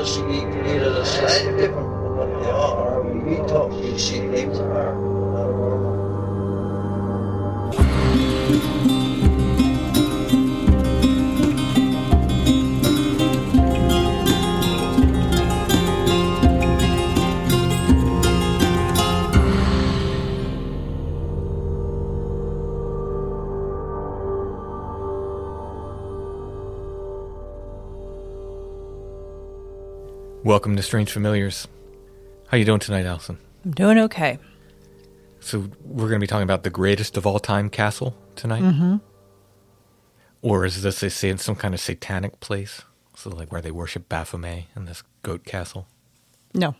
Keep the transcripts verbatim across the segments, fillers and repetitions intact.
just eat, eat at a slightly different from what they are. We eat talk, you see, things are not normal. Welcome to Strange Familiars. How you doing tonight, Allison? I'm doing okay. So we're going to be talking about the greatest of all time castle tonight? Mm-hmm. Or is this a, say, some kind of satanic place? So like where they worship Baphomet in this goat castle? No.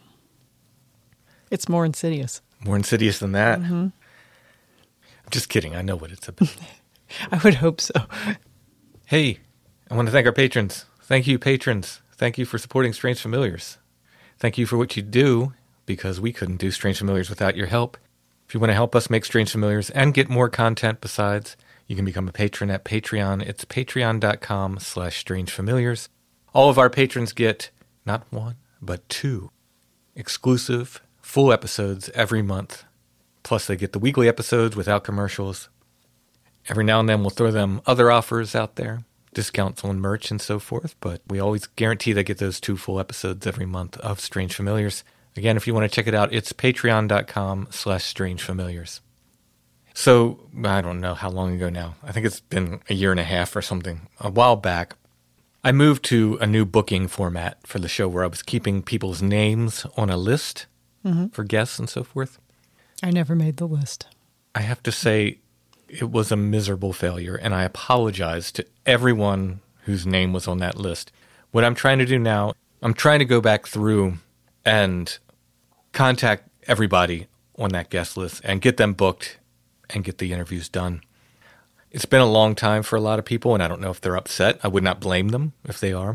It's more insidious. More insidious than that? Mm-hmm. I'm just kidding. I know what it's about. I would hope so. Hey, I want to thank our patrons. Thank you, patrons. Thank you for supporting Strange Familiars. Thank you for what you do, because we couldn't do Strange Familiars without your help. If you want to help us make Strange Familiars and get more content besides, you can become a patron at Patreon. It's patreon.com slash Strange Familiars. All of our patrons get not one, but two exclusive full episodes every month. Plus they get the weekly episodes without commercials. Every now and then we'll throw them other offers out there. Discounts on merch and so forth, but we always guarantee they get those two full episodes every month of Strange Familiars. Again, if you want to check it out, it's patreon.com slash Strange Familiars. So, I don't know how long ago now. I think it's been a year and a half or something. A while back, I moved to a new booking format for the show where I was keeping people's names on a list mm-hmm. for guests and so forth. I never made the list. I have to say, it was a miserable failure, and I apologize to everyone whose name was on that list. What I'm trying to do now, I'm trying to go back through and contact everybody on that guest list and get them booked and get the interviews done. It's been a long time for a lot of people, and I don't know if they're upset. I would not blame them if they are.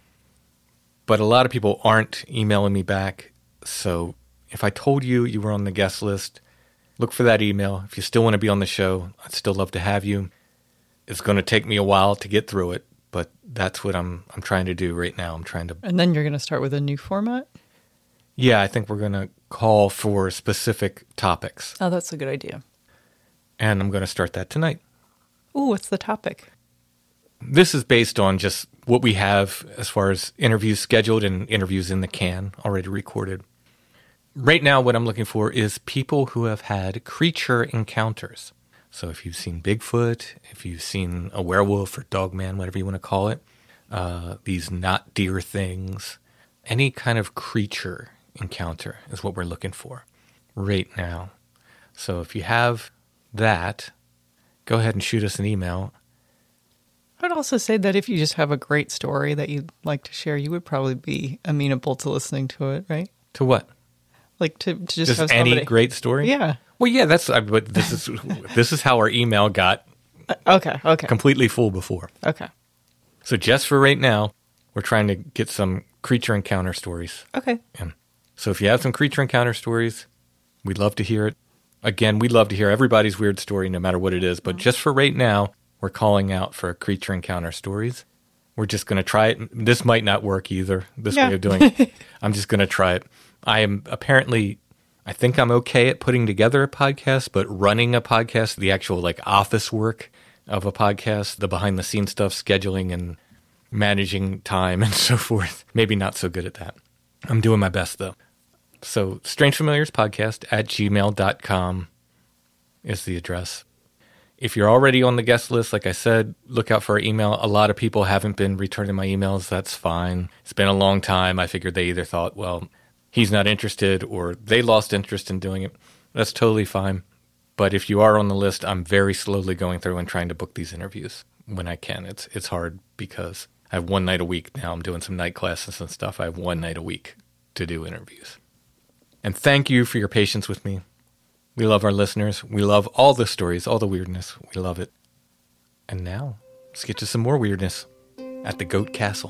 But a lot of people aren't emailing me back, so if I told you you were on the guest list, look for that email. If you still want to be on the show, I'd still love to have you. It's going to take me a while to get through it, but that's what I'm I'm trying to do right now. I'm trying to... And then you're going to start with a new format? Yeah, I think we're going to call for specific topics. Oh, that's a good idea. And I'm going to start that tonight. Ooh, what's the topic? This is based on just what we have as far as interviews scheduled and interviews in the can already recorded. Right now, what I'm looking for is people who have had creature encounters. So if you've seen Bigfoot, if you've seen a werewolf or dogman, whatever you want to call it, uh, these not deer things, any kind of creature encounter is what we're looking for right now. So if you have that, go ahead and shoot us an email. I'd also say that if you just have a great story that you'd like to share, you would probably be amenable to listening to it, right? To what? Like to, to just, just have any somebody... great story? Yeah. Well, yeah, that's. I, but this is this is how our email got. Uh, okay. Okay. Completely full before. Okay. So just for right now, we're trying to get some creature encounter stories. Okay. And so if you have some creature encounter stories, we'd love to hear it. Again, we'd love to hear everybody's weird story, no matter what it is. But mm-hmm. just for right now, we're calling out for creature encounter stories. We're just going to try it. This might not work either. This yeah. way of doing it. I'm just going to try it. I am apparently, I think I'm okay at putting together a podcast, but running a podcast, the actual like office work of a podcast, the behind the scenes stuff, scheduling and managing time and so forth, maybe not so good at that. I'm doing my best though. So Strange Familiars Podcast at gmail dot com is the address. If you're already on the guest list, like I said, look out for our email. A lot of people haven't been returning my emails. That's fine. It's been a long time. I figured they either thought, well, he's not interested, or they lost interest in doing it. That's totally fine. But if you are on the list, I'm very slowly going through and trying to book these interviews when I can. It's it's hard because I have one night a week now. I'm doing some night classes and stuff. I have one night a week to do interviews. And thank you for your patience with me. We love our listeners. We love all the stories, all the weirdness. We love it. And now, let's get to some more weirdness at the Goat Castle.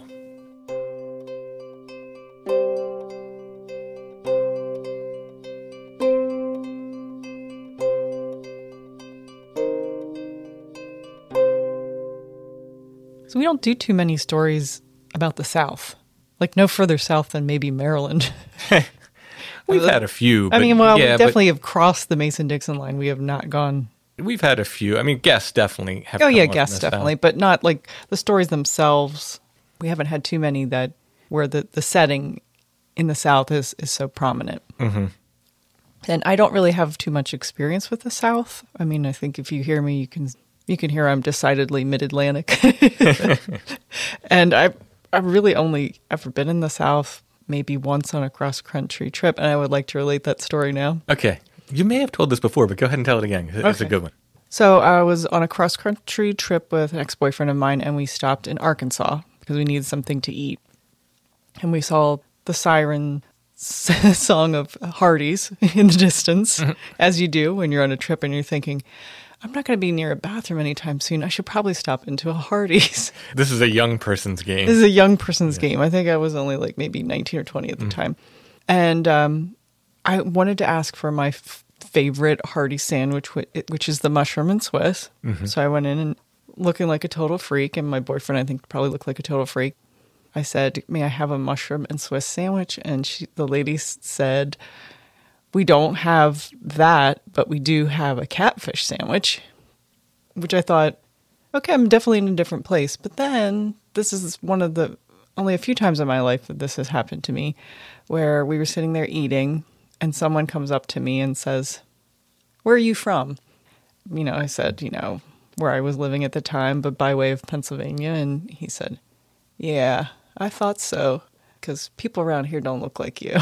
So we don't do too many stories about the South. Like no further south than maybe Maryland. We've had a few. I but mean, well, yeah, we definitely have crossed the Mason-Dixon line. We have not gone. We've had a few. I mean, guests definitely have. Oh come yeah, up in guests the definitely, South. but not like the stories themselves. We haven't had too many that where the, the setting in the South is, is so prominent. Mm-hmm. And I don't really have too much experience with the South. I mean, I think if you hear me, you can you can hear I'm decidedly mid-Atlantic. And I I've really only ever been in the South maybe once on a cross-country trip, and I would like to relate that story now. Okay. You may have told this before, but go ahead and tell it again. It's Okay. a good one. So I was on a cross-country trip with an ex-boyfriend of mine, and we stopped in Arkansas because we needed something to eat. And we saw the siren s- song of Hardee's in the distance, Mm-hmm. as you do when you're on a trip and you're thinking, I'm not going to be near a bathroom anytime soon. I should probably stop into a Hardee's. This is a young person's game. This is a young person's game. I think I was only like maybe nineteen or twenty at the time. And um, I wanted to ask for my f- favorite Hardee's sandwich, wh- which is the mushroom and Swiss. So I went in and looking like a total freak, and my boyfriend, I think, probably looked like a total freak. I said, may I have a mushroom and Swiss sandwich? And she, the lady s- said, we don't have that, but we do have a catfish sandwich, which I thought, okay, I'm definitely in a different place. But then this is one of the only a few times in my life that this has happened to me, where we were sitting there eating and someone comes up to me and says, where are you from? You know, I said, you know, where I was living at the time, but by way of Pennsylvania. And he said, yeah, I thought so, because people around here don't look like you.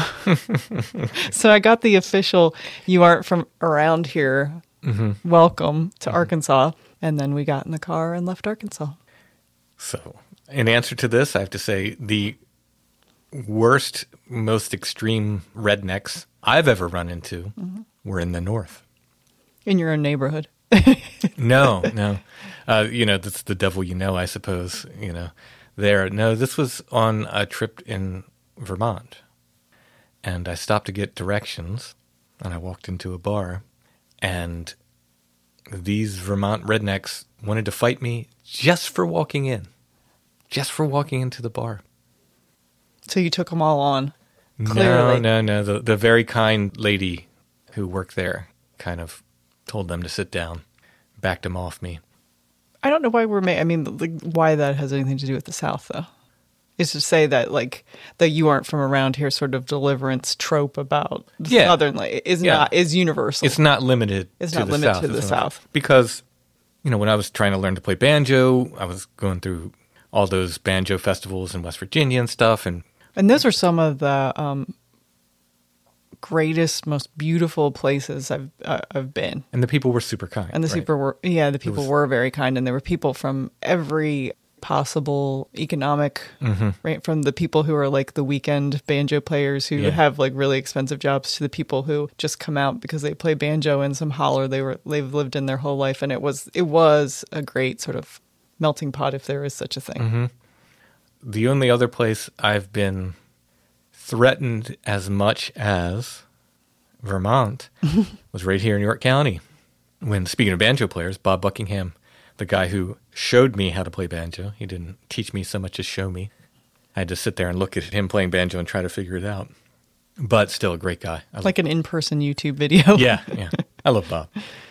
So I got the official, you aren't from around here, Mm-hmm. welcome to Arkansas. And then we got in the car and left Arkansas. So, in answer to this, I have to say the worst, most extreme rednecks I've ever run into were in the north. In your own neighborhood. No, no. Uh, you know, that's the devil you know, I suppose, you know. There, no, this was on a trip in Vermont. And I stopped to get directions, and I walked into a bar, and these Vermont rednecks wanted to fight me just for walking in. Just for walking into the bar. So you took them all on. No, Clearly. no, no. The, the very kind lady who worked there kind of told them to sit down, backed them off me. I don't know why we're ma- I mean, like, why that has anything to do with the South, though. Is to say that, like, that you aren't from around here sort of deliverance trope about the Yeah. Southern, like, is Yeah. not, is universal. It's not limited It's to not the limited South. to the It's not- South. Because, you know, when I was trying to learn to play banjo, I was going through all those banjo festivals in West Virginia and stuff. And And those are some of the um, greatest, most beautiful places I've uh, I've been. and the people were super kind. And the right? super were, yeah, the people was- were very kind, and there were people from every possible economic, Mm-hmm. right? From the people who are like the weekend banjo players who Yeah. have like really expensive jobs to the people who just come out because they play banjo in some holler they were they've lived in their whole life, and it was it was a great sort of melting pot, if there is such a thing. Mm-hmm. The only other place I've been threatened as much as Vermont was right here in York County. When, speaking of banjo players, Bob Buckingham, the guy who showed me how to play banjo, he didn't teach me so much as show me. I had to sit there and look at him playing banjo and try to figure it out. But still a great guy. I Like an in-person YouTube video. yeah, yeah. I love Bob.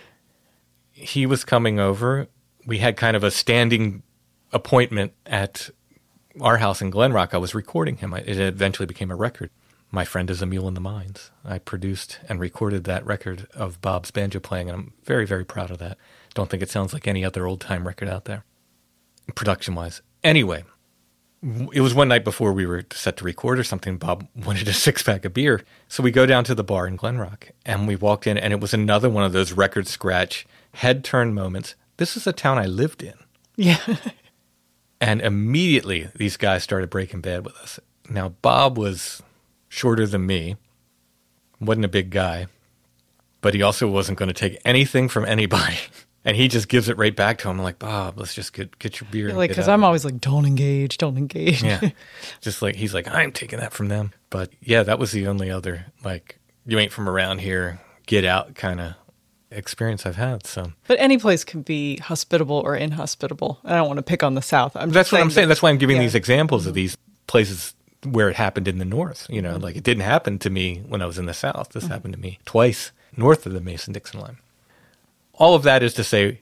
He was coming over. We had kind of a standing appointment at our house in Glen Rock. I was recording him. It eventually became a record. My Friend is a Mule in the Mines. I produced and recorded that record of Bob's banjo playing, and I'm very, very proud of that. Don't think it sounds like any other old-time record out there, production-wise. Anyway, it was one night before we were set to record or something. Bob wanted a six-pack of beer. So we go down to the bar in Glen Rock, and we walked in, and it was another one of those record scratch, head-turn moments. This is a town I lived in. Yeah. And immediately, these guys started breaking bad with us. Now, Bob was shorter than me, wasn't a big guy, but he also wasn't going to take anything from anybody. And he just gives it right back to him. I'm like, Bob, let's just get get your beer. and Like, get because out." I'm always like, don't engage, don't engage. Yeah. Just like, he's like, I'm taking that from them. But yeah, that was the only other, like, you ain't from around here, get out kind of experience I've had. So But any place can be hospitable or inhospitable. I don't want to pick on the South. I'm just that's what I'm saying. that- That's why I'm giving yeah. these examples of these places where it happened in the north. You know, like it didn't happen to me when I was in the south. This mm-hmm. happened to me twice north of the Mason-Dixon line. All of that is to say,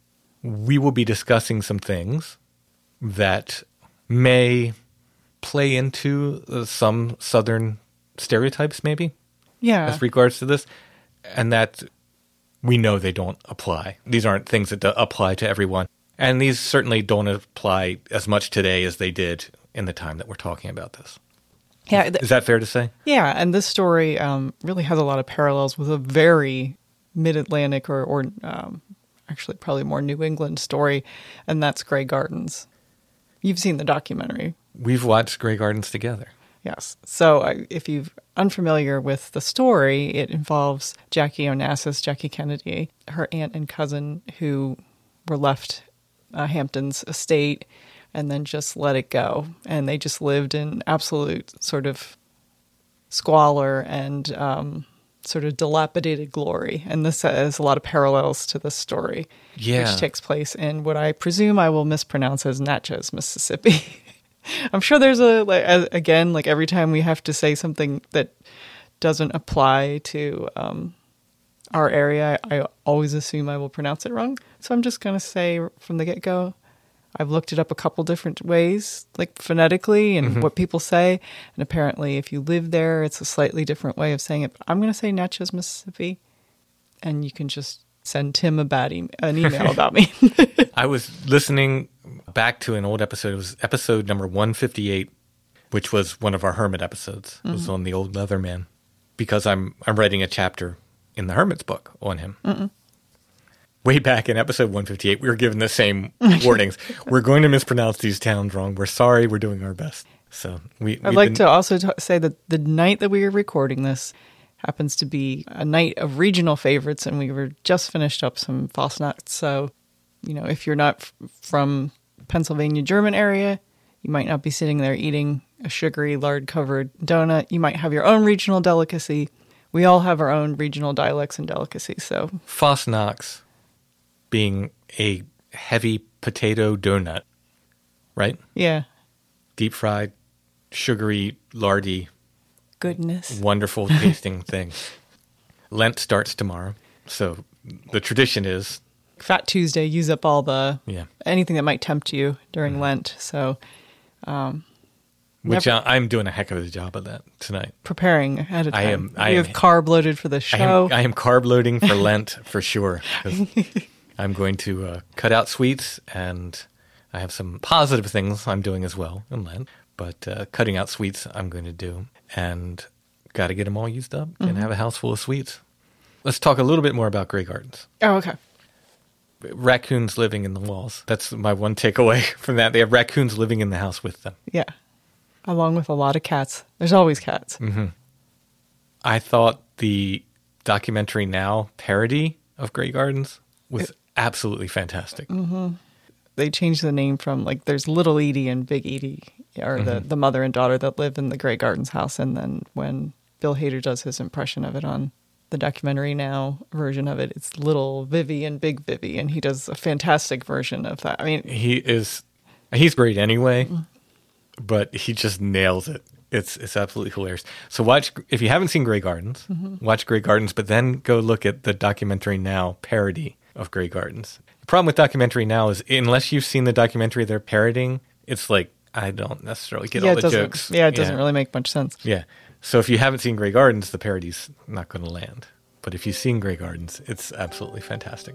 we will be discussing some things that may play into uh, some Southern stereotypes, maybe, yeah, as regards to this, and that we know they don't apply. These aren't things that do apply to everyone, and these certainly don't apply as much today as they did in the time that we're talking about this. Yeah, is, is that fair to say? Yeah, and this story um, really has a lot of parallels with a very mid-Atlantic or, or um, actually probably more New England story, and that's Grey Gardens. You've seen the documentary. We've watched Grey Gardens together. Yes. So uh, if you're unfamiliar with the story, it involves Jackie Onassis, Jackie Kennedy, her aunt and cousin who were left uh, Hampton's estate and then just let it go. And they just lived in absolute sort of squalor and um, sort of dilapidated glory. And this has a lot of parallels to this story, yeah. which takes place in what I presume I will mispronounce as Natchez, Mississippi. I'm sure there's a, like, again, like every time we have to say something that doesn't apply to um, our area, I, I always assume I will pronounce it wrong. So I'm just going to say from the get-go, I've looked it up a couple different ways, like phonetically and mm-hmm. what people say. And apparently if you live there, it's a slightly different way of saying it. But I'm going to say Natchez, Mississippi. And you can just send Tim a bad e- an email about me. I was listening back to an old episode. It was episode number one fifty-eight, which was one of our Hermit episodes. Mm-hmm. It was on the old Leatherman, because I'm I'm writing a chapter in the Hermit's book on him. Mm-mm. Way back in episode one fifty-eight, we were given the same warnings. We're going to mispronounce these towns wrong. We're sorry. We're doing our best. So we. I'd like been... to also t- say that the night that we were recording this happens to be a night of regional favorites, and we were just finished up some Fastnachts. So, you know, if you're not f- from Pennsylvania German area, you might not be sitting there eating a sugary lard-covered donut. You might have your own regional delicacy. We all have our own regional dialects and delicacies. So Fastnachts being a heavy potato donut, right? Yeah. Deep fried, sugary, lardy, goodness, wonderful tasting thing. Lent starts tomorrow, so the tradition is Fat Tuesday. Use up all the yeah anything that might tempt you during mm-hmm. Lent. So, um, which never, I, I'm doing a heck of a job of that tonight. Preparing ahead of time. I am. I you am, have carb loaded for the show. I am, I am carb loading for Lent for sure. I'm going to uh, cut out sweets, and I have some positive things I'm doing as well in Lent. But uh, cutting out sweets I'm going to do, and got to get them all used up mm-hmm. and have a house full of sweets. Let's talk a little bit more about Grey Gardens. Oh, okay. Raccoons living in the walls. That's my one takeaway from that. They have raccoons living in the house with them. Yeah. Along with a lot of cats. There's always cats. Mm-hmm. I thought the documentary Now parody of Grey Gardens was it, absolutely fantastic. Mm-hmm. They changed the name from, like, there's Little Edie and Big Edie, or mm-hmm. the, the mother and daughter that live in the Grey Gardens house. And then when Bill Hader does his impression of it on the documentary Now version of it, it's Little Vivi and Big Vivi. And he does a fantastic version of that. I mean, he is, he's great anyway, mm-hmm. but he just nails it. It's it's absolutely hilarious. So watch, if you haven't seen Grey Gardens, mm-hmm. watch Grey Gardens, but then go look at the documentary Now parody of Grey Gardens. The problem with documentary Now is unless you've seen the documentary they're parodying, it's like, I don't necessarily get yeah, all the doesn't, jokes. Yeah, it doesn't yeah. really make much sense. Yeah. So if you haven't seen Grey Gardens, the parody's not going to land. But if you've seen Grey Gardens, it's absolutely fantastic.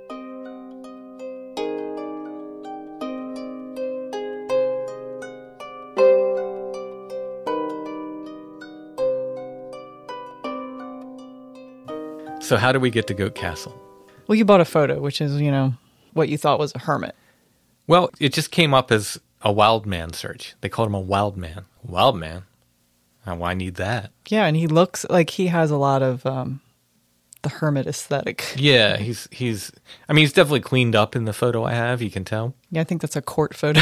So how do we get to Goat Castle? Well, you bought a photo, which is, you know, what you thought was a hermit. Well, it just came up as a wild man search. They called him a wild man. Wild man? Oh, I need that. Yeah, and he looks like he has a lot of um, the hermit aesthetic. Yeah, he's, he's, I mean, he's definitely cleaned up in the photo I have, you can tell. Yeah, I think that's a court photo.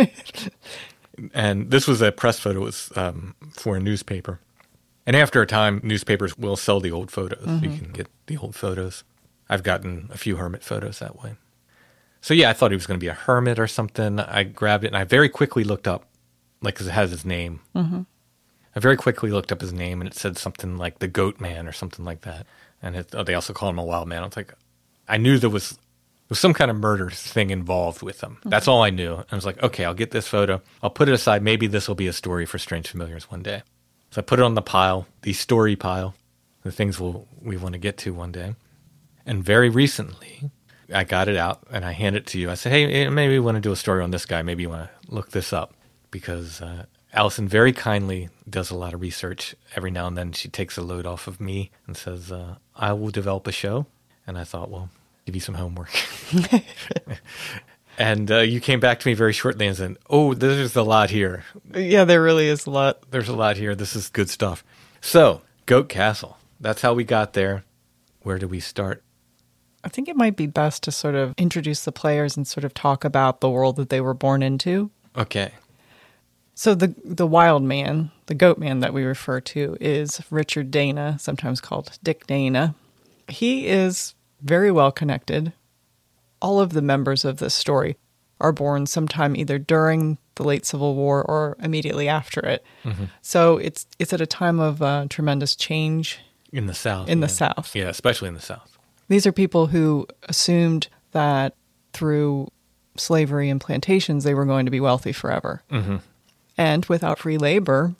And this was a press photo. It was um, for a newspaper. And after a time, newspapers will sell the old photos. Mm-hmm. You can get the old photos. I've gotten a few hermit photos that way. So yeah, I thought he was going to be a hermit or something. I grabbed it, and I very quickly looked up like, 'cause it has his name. Mm-hmm. I very quickly looked up his name, and it said something like the Goat Man or something like that. And it, oh, they also call him a wild man. I was like, I knew there was, there was some kind of murder thing involved with him. Mm-hmm. That's all I knew. And I was like, okay, I'll get this photo. I'll put it aside. Maybe this will be a story for Strange Familiars one day. So I put it on the pile, the story pile, the things we'll, we want to get to one day. And very recently, I got it out, and I handed it to you. I said, hey, maybe you want to do a story on this guy. Maybe you want to look this up. Because uh, Allison very kindly does a lot of research. Every now and then she takes a load off of me and says, uh, I will develop a show. And I thought, well, give you some homework. And uh, you came back to me very shortly and said, oh, there's a lot here. Yeah, there really is a lot. There's a lot here. This is good stuff. So, Goat Castle. That's how we got there. Where do we start? I think it might be best to sort of introduce the players and sort of talk about the world that they were born into. Okay. So the the wild man, the goat man that we refer to, is Richard Dana, sometimes called Dick Dana. He is very well connected. All of the members of this story are born sometime either during the late Civil War or immediately after it. Mm-hmm. So it's it's at a time of uh, tremendous change. In the South. In yeah. the South. Yeah, especially in the South. These are people who assumed that through slavery and plantations they were going to be wealthy forever. Mm-hmm. And without free labor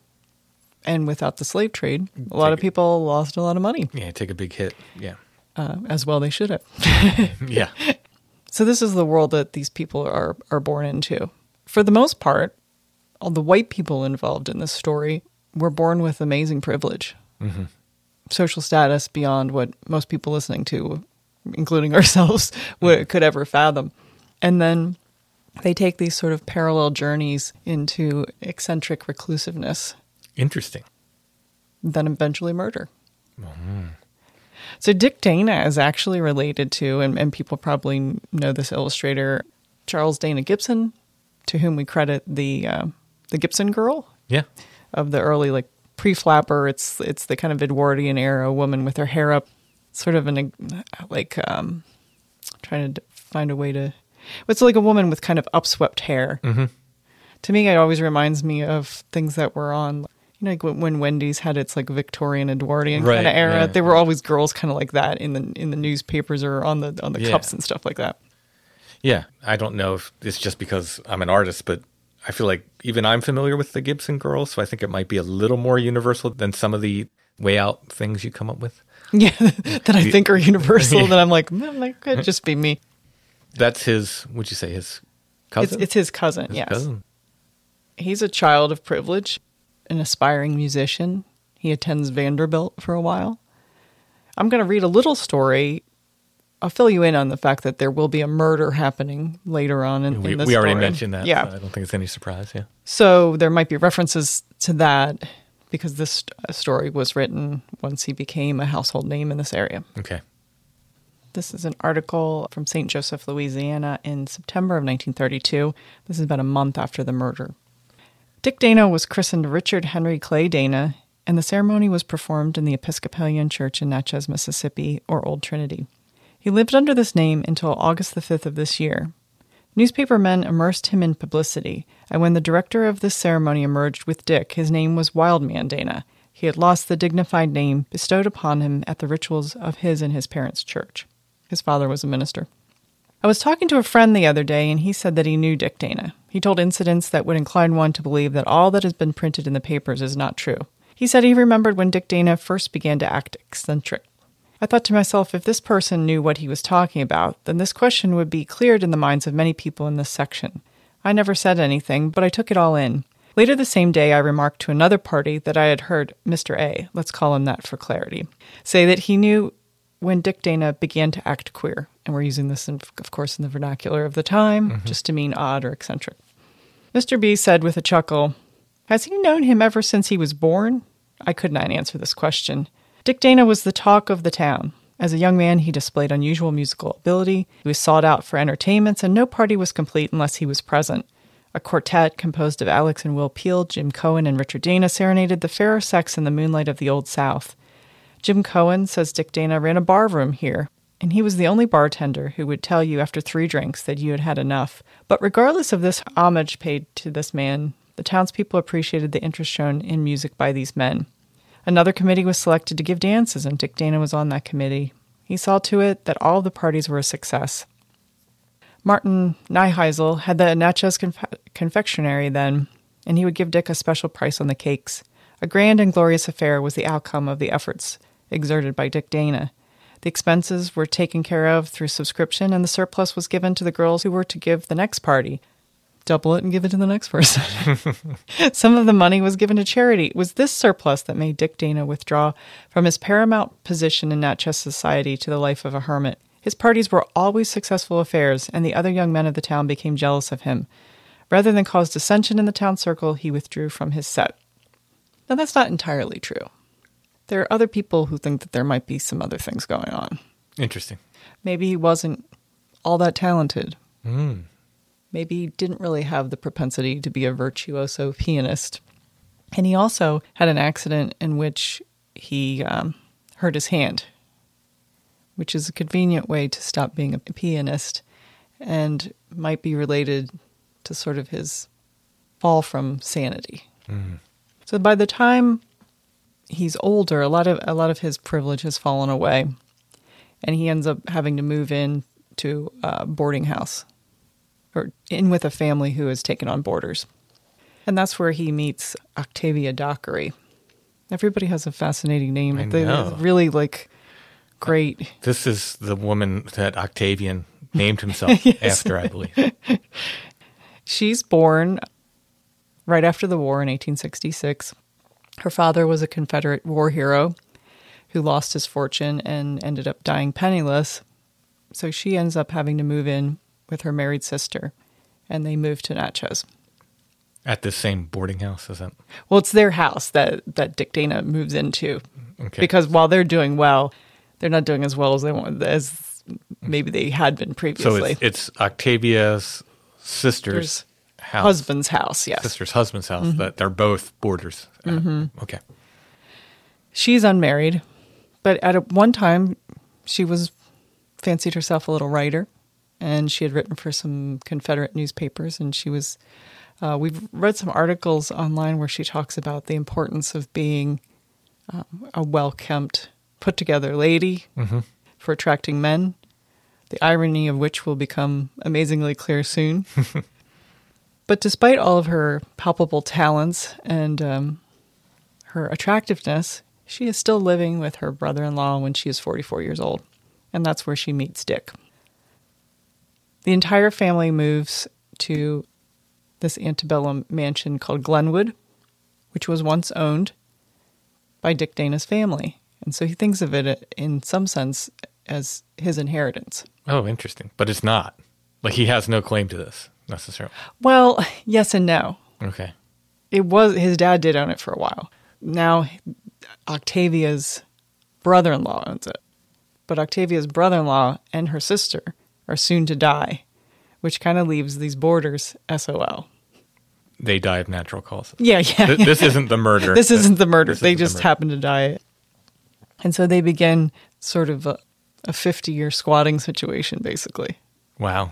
and without the slave trade, a lot take of people lost a lot of money. Yeah, take a big hit. Yeah. Uh, as well they should have. Yeah. So this is the world that these people are, are born into. For the most part, all the white people involved in this story were born with amazing privilege. Mm-hmm. Social status beyond what most people listening to, including ourselves, would, could ever fathom. And then they take these sort of parallel journeys into eccentric reclusiveness. Interesting. Then eventually murder. Mm-hmm. So Dick Dana is actually related to, and, and people probably know this illustrator, Charles Dana Gibson, to whom we credit the uh, the Gibson Girl. Yeah. Of the early, like, pre-flapper. It's it's the kind of Edwardian era woman with her hair up, sort of an, like, um, trying to find a way to... It's like a woman with kind of upswept hair. Mm-hmm. To me, it always reminds me of things that were on, you know, like when Wendy's had its like Victorian Edwardian right, kind of era. Yeah. There were always girls kind of like that in the in the newspapers or on the on the yeah. cups and stuff like that. Yeah, I don't know if it's just because I'm an artist, but I feel like even I'm familiar with the Gibson Girl, so I think it might be a little more universal than some of the way out things you come up with. Yeah, that I think are universal. yeah. That I'm like, mm, that could just be me. That's his, would you say his cousin? It's, it's his cousin, his yes. Cousin. He's a child of privilege, an aspiring musician. He attends Vanderbilt for a while. I'm going to read a little story. I'll fill you in on the fact that there will be a murder happening later on in, we, in this We already story. mentioned that, yeah. so I don't think it's any surprise, yeah. So there might be references to that because this story was written once he became a household name in this area. Okay. This is an article from Saint Joseph, Louisiana in September of nineteen thirty-two. This is about a month after the murder. Dick Dana was christened Richard Henry Clay Dana, and the ceremony was performed in the Episcopalian Church in Natchez, Mississippi, or Old Trinity. He lived under this name until August the fifth of this year. Newspapermen immersed him in publicity, and when the director of this ceremony emerged with Dick, his name was Wildman Dana. He had lost the dignified name bestowed upon him at the rituals of his and his parents' church. His father was a minister. I was talking to a friend the other day, and he said that he knew Dick Dana. He told incidents that would incline one to believe that all that has been printed in the papers is not true. He said he remembered when Dick Dana first began to act eccentric. I thought to myself, if this person knew what he was talking about, then this question would be cleared in the minds of many people in this section. I never said anything, but I took it all in. Later the same day, I remarked to another party that I had heard Mister A, let's call him that for clarity, say that he knew when Dick Dana began to act queer. And we're using this, in, of course, in the vernacular of the time, mm-hmm. just to mean odd or eccentric. Mister B said with a chuckle, has he known him ever since he was born? I could not answer this question. Dick Dana was the talk of the town. As a young man, he displayed unusual musical ability. He was sought out for entertainments, and no party was complete unless he was present. A quartet composed of Alex and Will Peel, Jim Cohen, and Richard Dana serenaded the fairer sex in the moonlight of the Old South. Jim Cohen says Dick Dana ran a bar room here, and he was the only bartender who would tell you after three drinks that you had had enough. But regardless of this homage paid to this man, The townspeople appreciated the interest shown in music by these men. Another committee was selected to give dances, and Dick Dana was on that committee. He saw to it that all of the parties were a success. Martin Neuheisel had the Natchez conf- confectionery then, and he would give Dick a special price on the cakes. A grand and glorious affair was the outcome of the efforts exerted by Dick Dana. The expenses were taken care of through subscription, and the surplus was given to the girls who were to give the next party. Double it and give it to the next person. Some of the money was given to charity. It was this surplus that made Dick Dana withdraw from his paramount position in Natchez society to the life of a hermit. His parties were always successful affairs, and the other young men of the town became jealous of him. Rather than cause dissension in the town circle, he withdrew from his set. Now, that's not entirely true. There are other people who think that there might be some other things going on. Interesting. Maybe he wasn't all that talented. Mm. Maybe he didn't really have the propensity to be a virtuoso pianist. And he also had an accident in which he um, hurt his hand, which is a convenient way to stop being a pianist and might be related to sort of his fall from sanity. Mm. So by the time he's older, a lot of a lot of his privilege has fallen away, and he ends up having to move in to a boarding house, or in with a family who has taken on boarders. And that's where he meets Octavia Dockery. Everybody has a fascinating name. I They- know. They're really like great. This is the woman that Octavian named himself Yes. after, I believe. She's born right after the war in eighteen sixty-six. Her father was a Confederate war hero who lost his fortune and ended up dying penniless. So she ends up having to move in with her married sister, and they move to Natchez. At the same boarding house, is that? Well, it's their house that, that Dick Dana moves into. Okay. Because while they're doing well, they're not doing as well as they want, as maybe they had been So previously. it's, it's Octavia's sister's house. Husband's house, yes. Sister's husband's house. Mm-hmm. That they're both boarders. at. Mm-hmm. Okay. She's unmarried, but at a, one time she was fancied herself a little writer, and she had written for some Confederate newspapers, and she was uh, we've read some articles online where she talks about the importance of being um, a well-kempt, put-together lady Mm-hmm. for attracting men, the irony of which will become amazingly clear soon. But despite all of her palpable talents and um, her attractiveness, she is still living with her brother-in-law when she is forty-four years old, and that's where she meets Dick. The entire family moves to this antebellum mansion called Glenwood, which was once owned by Dick Dana's family, and so he thinks of it in some sense as his inheritance. Oh, interesting. But it's not. Like, he has no claim to this, necessarily. Well, yes and no. Okay. It was his dad did own it for a while. Now Octavia's brother-in-law owns it. But Octavia's brother-in-law and her sister are soon to die, which kind of leaves these boarders S O L. They die of natural causes. Yeah, yeah. Th- this isn't the murder. This isn't the murder. This They isn't the just murder. happen to die. And so they begin sort of a, a fifty-year squatting situation, basically. Wow.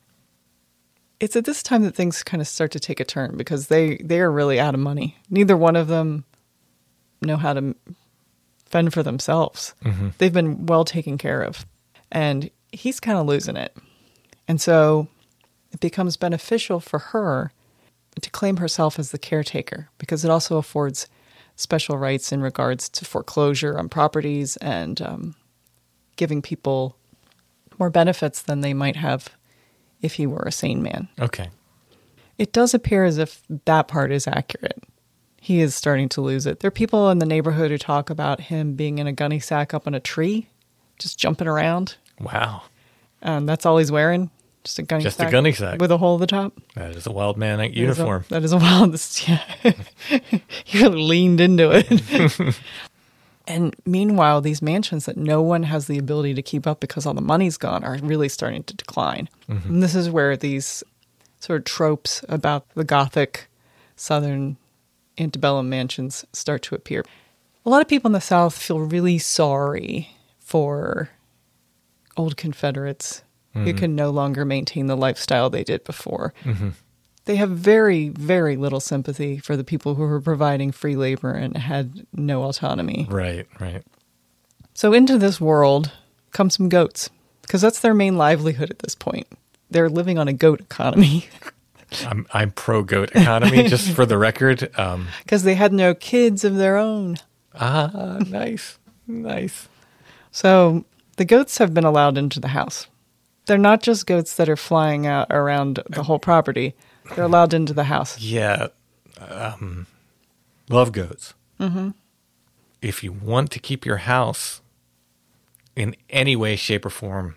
It's at this time that things kind of start to take a turn because they, they are really out of money. Neither one of them know how to fend for themselves. Mm-hmm. They've been well taken care of. And he's kind of losing it. And so it becomes beneficial for her to claim herself as the caretaker because it also affords special rights in regards to foreclosure on properties and um, giving people more benefits than they might have if he were a sane man. Okay. It does appear as if that part is accurate. He is starting to lose it. There are people in the neighborhood who talk about him being in a gunny sack up on a tree, just jumping around. Wow. Um, that's all he's wearing. Just a gunny Just a sack. gunny sack. With a hole at the top. That is a wild man That is a- uniform. That is a wild, this- yeah. He really leaned into it. And meanwhile, these mansions that no one has the ability to keep up because all the money's gone are really starting to decline. Mm-hmm. And this is where these sort of tropes about the Gothic Southern antebellum mansions start to appear. A lot of people in the South feel really sorry for old Confederates mm-hmm. who can no longer maintain the lifestyle they did before. Mm-hmm. They have very, very little sympathy for the people who were providing free labor and had no autonomy. Right, right. So into this world come some goats, because that's their main livelihood at this point. They're living on a goat economy. I'm I'm pro goat economy, just for the record. Um, Because they had no kids of their own. ah, nice, nice. So the goats have been allowed into the house. They're not just goats that are flying out around the whole property. They're allowed into the house. Yeah, um, love goats. Mm-hmm. If you want to keep your house in any way, shape, or form,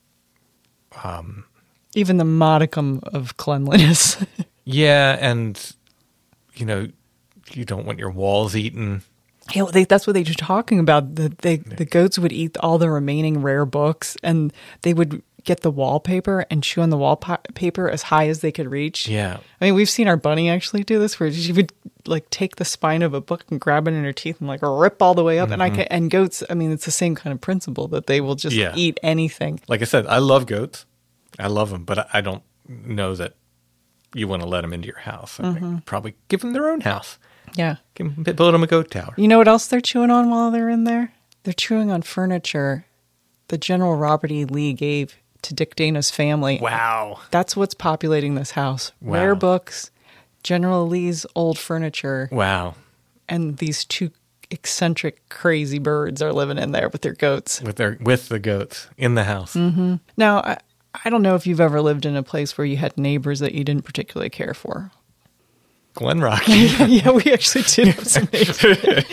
Even the modicum of cleanliness. yeah, and you know, you don't want your walls eaten. You know, they, that's what they were talking about. The, they, the goats would eat all the remaining rare books, and they would get the wallpaper and chew on the wallpaper as high as they could reach. Yeah, I mean, we've seen our bunny actually do this, where she would like take the spine of a book and grab it in her teeth and like rip all the way up. Mm-hmm. And I can, and goats, I mean, it's the same kind of principle that they will just Yeah. eat anything. like I said, I love goats. I love them, but I- I don't know that you want to let them into your house. I Mm-hmm. think probably give them their own house. Yeah. Give 'em- build them a goat tower. You know what else they're chewing on while they're in there? They're chewing on furniture that General Robert E. Lee gave to Dick Dana's family. Wow. That's what's populating this house. Wow. Rare books, General Lee's old furniture, Wow. and these two eccentric, crazy birds are living in there with their goats. With their with the goats in the house. Mm-hmm. Now, I, I don't know if you've ever lived in a place where you had neighbors that you didn't particularly care for. Glen Rock. Yeah, we actually did have some neighbors.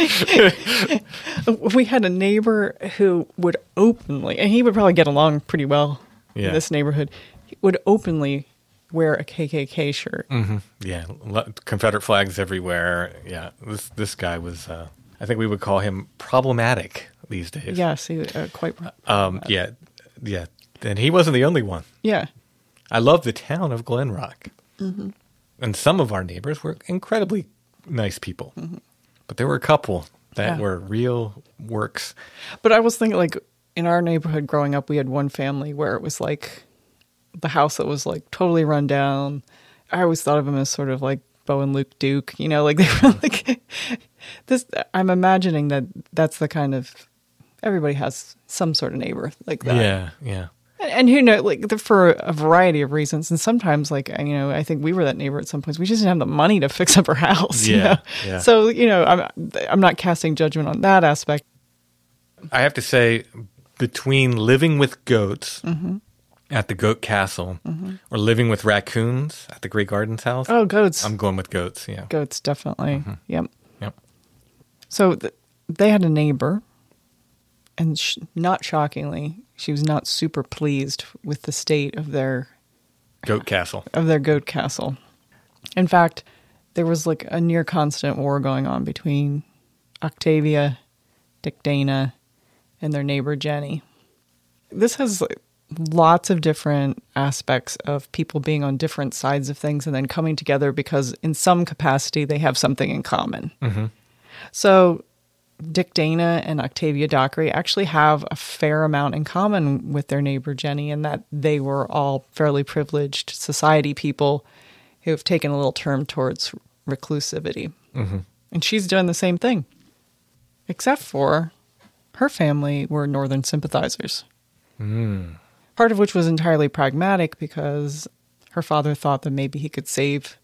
We had a neighbor who would openly, and he would probably get along pretty well Yeah. in this neighborhood, he would openly wear a K K K shirt. hmm Yeah, lo- Confederate flags everywhere. Yeah, this this guy was. Uh, I think we would call him problematic these days. Yes, he, uh, quite. Um. Yeah. Yeah. And he wasn't the only one. Yeah. I love the town of Glen Rock, mm-hmm. and some of our neighbors were incredibly nice people, mm-hmm. but there were a couple that Yeah. were real works. But I was thinking, like, in our neighborhood growing up, we had one family where it was like the house that was like totally run down. I always thought of them as sort of like Bo and Luke Duke, you know, like they were like this. I'm imagining that that's the kind of, everybody has some sort of neighbor like that. Yeah. Yeah. And, and who knows, like the, for a variety of reasons. And sometimes, like, you know, I think we were that neighbor at some points. We just didn't have the money to fix up our house. you Yeah, know? yeah. So, you know, I'm, I'm not casting judgment on that aspect. I have to say, between living with goats Mm-hmm. at the Goat Castle or living with raccoons at the Grey Gardens house, Oh, goats. I'm going with goats. Yeah. Goats, definitely. Yep. Yep. So th- they had a neighbor, and sh- not shockingly, she was not super pleased with the state of their Goat Castle. of their goat castle. In fact, there was like a near constant war going on between Octavia, Dick Dana, and their neighbor Jenny. This has like, lots of different aspects of people being on different sides of things and then coming together because in some capacity they have something in common. Mm-hmm. So Dick Dana and Octavia Dockery actually have a fair amount in common with their neighbor Jenny in that they were all fairly privileged society people who have taken a little turn towards reclusivity. Mm-hmm. And she's doing the same thing, except for her family were Northern sympathizers. Mm. Part of which was entirely pragmatic because her father thought that maybe he could save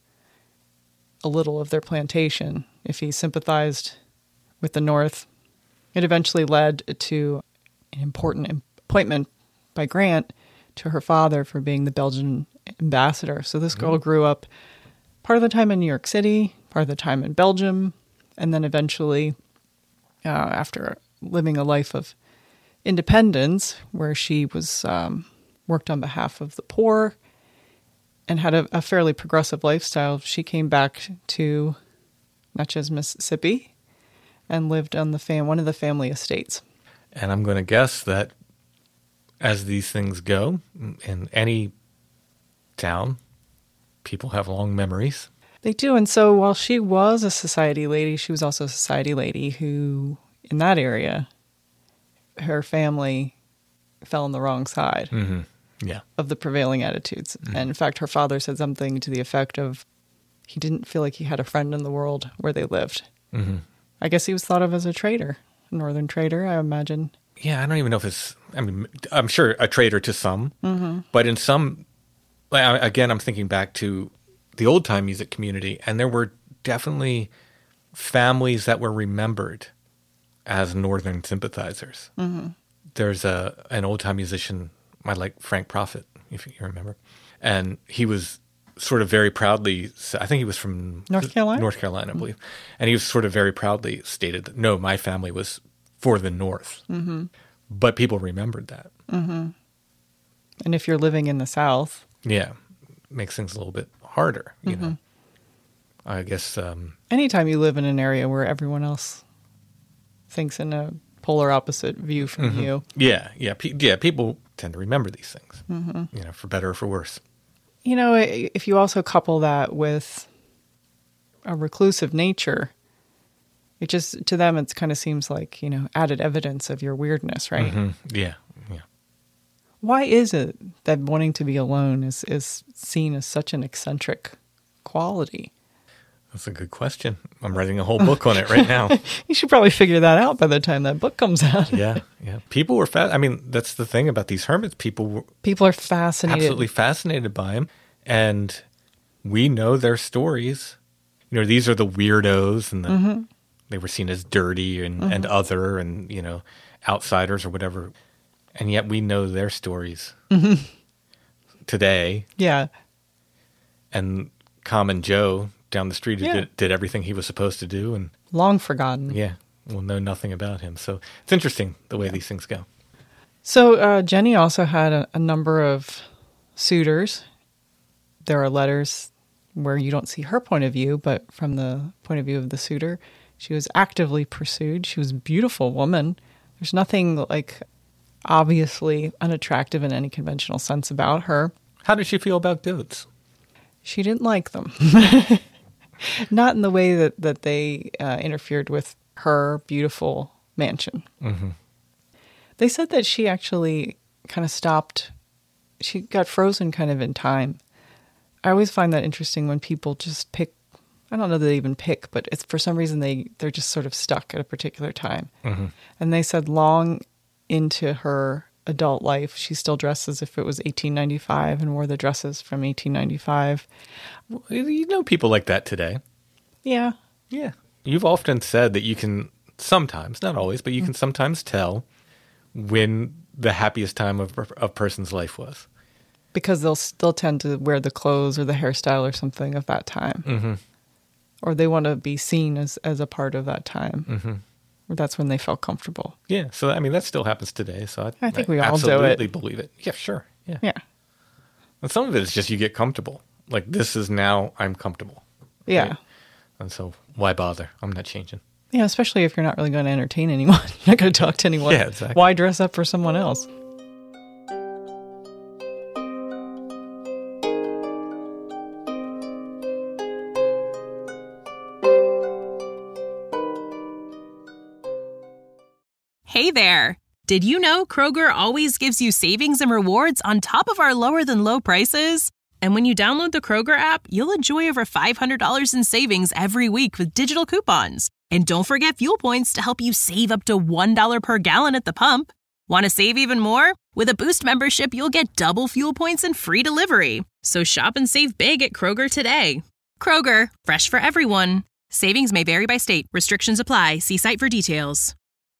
a little of their plantation if he sympathized with the North. It eventually led to an important appointment by Grant to her father for being the Belgian ambassador. So this girl grew up part of the time in New York City, part of the time in Belgium, and then eventually, uh, after living a life of independence, where she was um, worked on behalf of the poor and had a, a fairly progressive lifestyle, she came back to Natchez, Mississippi, and lived on the fam- one of the family estates. And I'm going to guess that as these things go, in any town, people have long memories. They do, and so while she was a society lady, she was also a society lady who, in that area, her family fell on the wrong side. Mm-hmm. Yeah. of the prevailing attitudes. Mm-hmm. And in fact, her father said something to the effect of he didn't feel like he had a friend in the world where they lived. Mm-hmm. I guess he was thought of as a traitor, a northern traitor, I imagine. Yeah, I don't even know if it's, I mean, I'm sure a traitor to some, mm-hmm. but in some, like, I- again, I'm thinking back to the old time music community, and there were definitely families that were remembered as Northern sympathizers. Mm-hmm. There's a an old time musician, I like Frank Prophet, if you remember, and he was sort of very proudly, I think he was from North Carolina? North Carolina, I believe, and he was sort of very proudly stated that no, my family was for the North, mm-hmm. but people remembered that. Mm-hmm. And if you're living in the South, yeah, makes things a little bit harder, you mm-hmm. know. I guess. Um, Anytime you live in an area where everyone else thinks in a polar opposite view from mm-hmm. you. Yeah, yeah, pe- yeah. People tend to remember these things, Mm-hmm. you know, for better or for worse. You know, if you also couple that with a reclusive nature, it just, to them, it kind of seems like, you know, added evidence of your weirdness, right? Mm-hmm. Yeah, yeah. Why is it that wanting to be alone is, is seen as such an eccentric quality? That's a good question. I'm writing a whole book on it right now. You should probably figure that out by the time that book comes out. Yeah, yeah. People were fa- I mean, that's the thing about these hermits. People were People are fascinated. absolutely fascinated by them, and we know their stories. You know, these are the weirdos, and the, mm-hmm. they were seen as dirty and, mm-hmm. and other, and you know, outsiders or whatever. And yet, we know their stories mm-hmm. today. Yeah. And Common Joe down the street Yeah. did, did everything he was supposed to do, and Long forgotten. yeah, we'll know nothing about him. So it's interesting the way Yeah. these things go. So uh, Jenny also had a, a number of suitors. There are letters where you don't see her point of view, but from the point of view of the suitor, she was actively pursued. She was a beautiful woman. There's nothing like obviously unattractive in any conventional sense about her. How did she feel about goats? She didn't like them. Not in the way that, that they uh, interfered with her beautiful mansion. Mm-hmm. They said that she actually kind of stopped. She got frozen kind of in time. I always find that interesting when people just pick. I don't know that they even pick, but it's for some reason they, they're just sort of stuck at a particular time. Mm-hmm. And they said long into her adult life, she still dressed as if it was eighteen ninety-five and wore the dresses from eighteen ninety-five. You know people like that today. Yeah. Yeah. You've often said that you can sometimes, not always, but you can sometimes tell when the happiest time of a person's life was. Because they'll still tend to wear the clothes or the hairstyle or something of that time. Mm-hmm. Or they want to be seen as, as a part of that time. Mm-hmm. Or that's when they felt comfortable. Yeah. So, I mean, that still happens today. So I, I think we all do absolutely it. believe it. Yeah, sure. Yeah. Yeah. And some of it is just you get comfortable. Like, this is now, I'm comfortable. Yeah. Right? And so why bother? I'm not changing. Yeah, especially if you're not really going to entertain anyone. You're not going to talk to anyone. Yeah, exactly. Why dress up for someone else? Hey there! Did you know Kroger always gives you savings and rewards on top of our lower than low prices? And when you download the Kroger app, you'll enjoy over five hundred dollars in savings every week with digital coupons. And don't forget fuel points to help you save up to one dollar per gallon at the pump. Want to save even more? With a Boost membership, you'll get double fuel points and free delivery. So shop and save big at Kroger today. Kroger, fresh for everyone. Savings may vary by state. Restrictions apply. See site for details.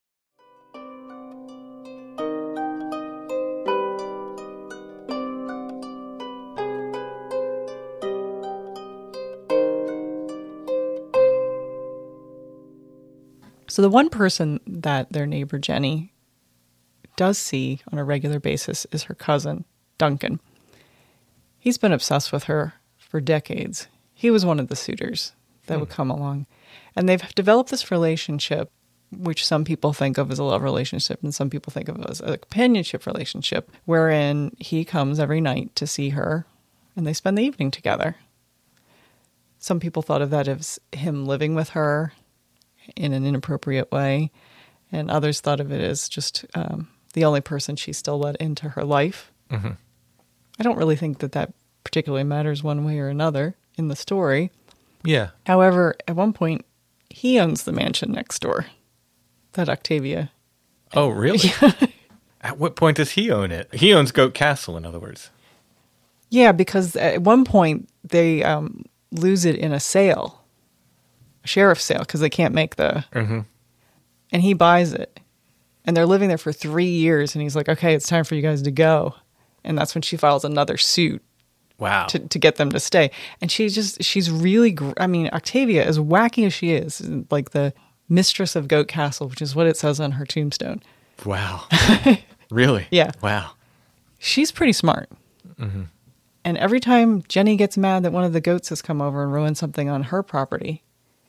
So the one person that their neighbor Jenny does see on a regular basis is her cousin, Duncan. He's been obsessed with her for decades. He was one of the suitors that hmm. would come along. And they've developed this relationship, which some people think of as a love relationship and some people think of as a companionship relationship, wherein he comes every night to see her and they spend the evening together. Some people thought of that as him living with her in an inappropriate way, and others thought of it as just um, the only person she still let into her life. Mm-hmm. I don't really think that that particularly matters one way or another in the story. Yeah. However, at one point, he owns the mansion next door. That Octavia. Oh, really? At what point does he own it? He owns Goat Castle, in other words. Yeah, because at one point they um, lose it in a sale, a sheriff's sale, because they can't make the... Mm-hmm. And he buys it. And they're living there for three years. And he's like, okay, it's time for you guys to go. And that's when she files another suit. Wow. To, to get them to stay. And she's just, she's really, gr- I mean, Octavia, as wacky as she is, like the mistress of Goat Castle, which is what it says on her tombstone. Wow. Really? Yeah. Wow. She's pretty smart. Mm-hmm. And every time Jenny gets mad that one of the goats has come over and ruined something on her property,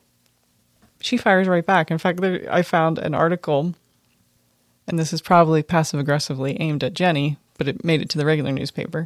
she fires right back. In fact, there, I found an article, and this is probably passive-aggressively aimed at Jenny, but it made it to the regular newspaper.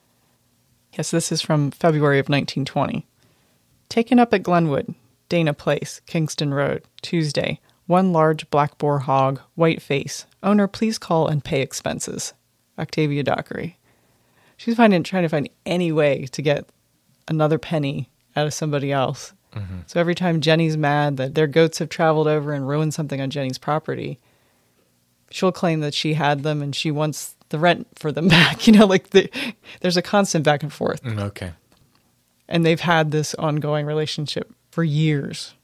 Yes, this is from February of nineteen twenty. Taken up at Glenwood, Dana Place, Kingston Road, Tuesday. One large black boar hog, white face. Owner, please call and pay expenses. Octavia Dockery. She's finding, trying to find any way to get another penny out of somebody else. Mm-hmm. So every time Jenny's mad that their goats have traveled over and ruined something on Jenny's property, she'll claim that she had them and she wants the rent for them back. You know, like the, there's a constant back and forth. Okay. And they've had this ongoing relationship for years.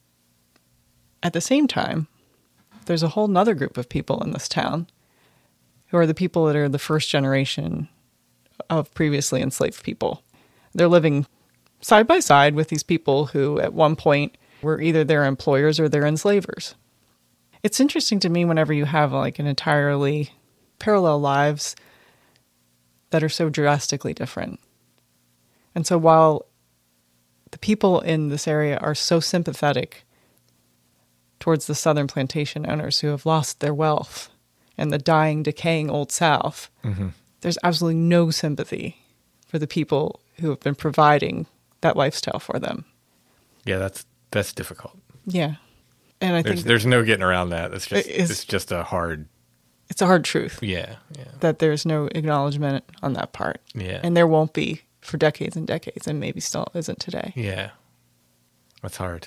At the same time, there's a whole nother group of people in this town who are the people that are the first generation of previously enslaved people. They're living side by side with these people who at one point were either their employers or their enslavers. It's interesting to me whenever you have like an entirely parallel lives that are so drastically different. And so while the people in this area are so sympathetic towards the southern plantation owners who have lost their wealth and the dying, decaying Old South, mm-hmm. there's absolutely no sympathy for the people who have been providing that lifestyle for them. Yeah, that's that's difficult. Yeah. And I there's, think there's no getting around that. It's just it's, it's just a hard It's a hard truth. Yeah, yeah. That there's no acknowledgement on that part. Yeah. And there won't be for decades and decades, and maybe still isn't today. Yeah. That's hard.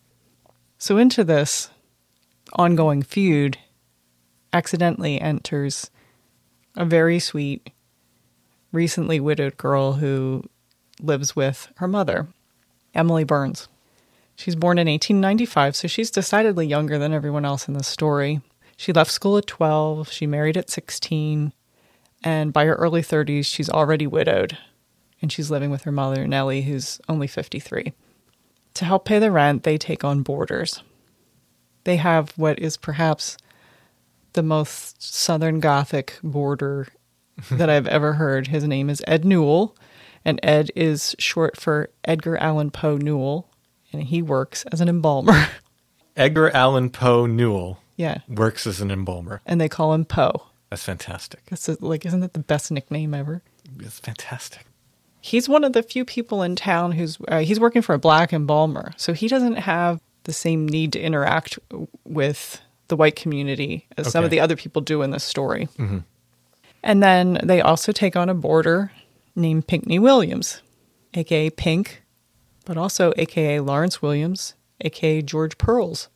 So into this ongoing feud accidentally enters a very sweet, recently widowed girl who lives with her mother, Emily Burns. She's born in eighteen ninety-five, so she's decidedly younger than everyone else in the story. She left school at twelve, she married at sixteen, and by her early thirties, she's already widowed, and she's living with her mother, Nellie, who's only fifty-three. To help pay the rent, they take on boarders. They have what is perhaps the most Southern Gothic boarder that I've ever heard. His name is Ed Newell, and Ed is short for Edgar Allan Poe Newell, and he works as an embalmer. Edgar Allan Poe Newell Yeah. works as an embalmer. And they call him Poe. That's fantastic. That's a, like, isn't that the best nickname ever? It's fantastic. He's one of the few people in town who's uh, he's working for a black embalmer, so he doesn't have the same need to interact with the white community as okay. some of the other people do in this story. Mm-hmm. And then they also take on a boarder named Pinkney Williams, a k a. Pink, but also a k a. Lawrence Williams, a k a. George Pearls.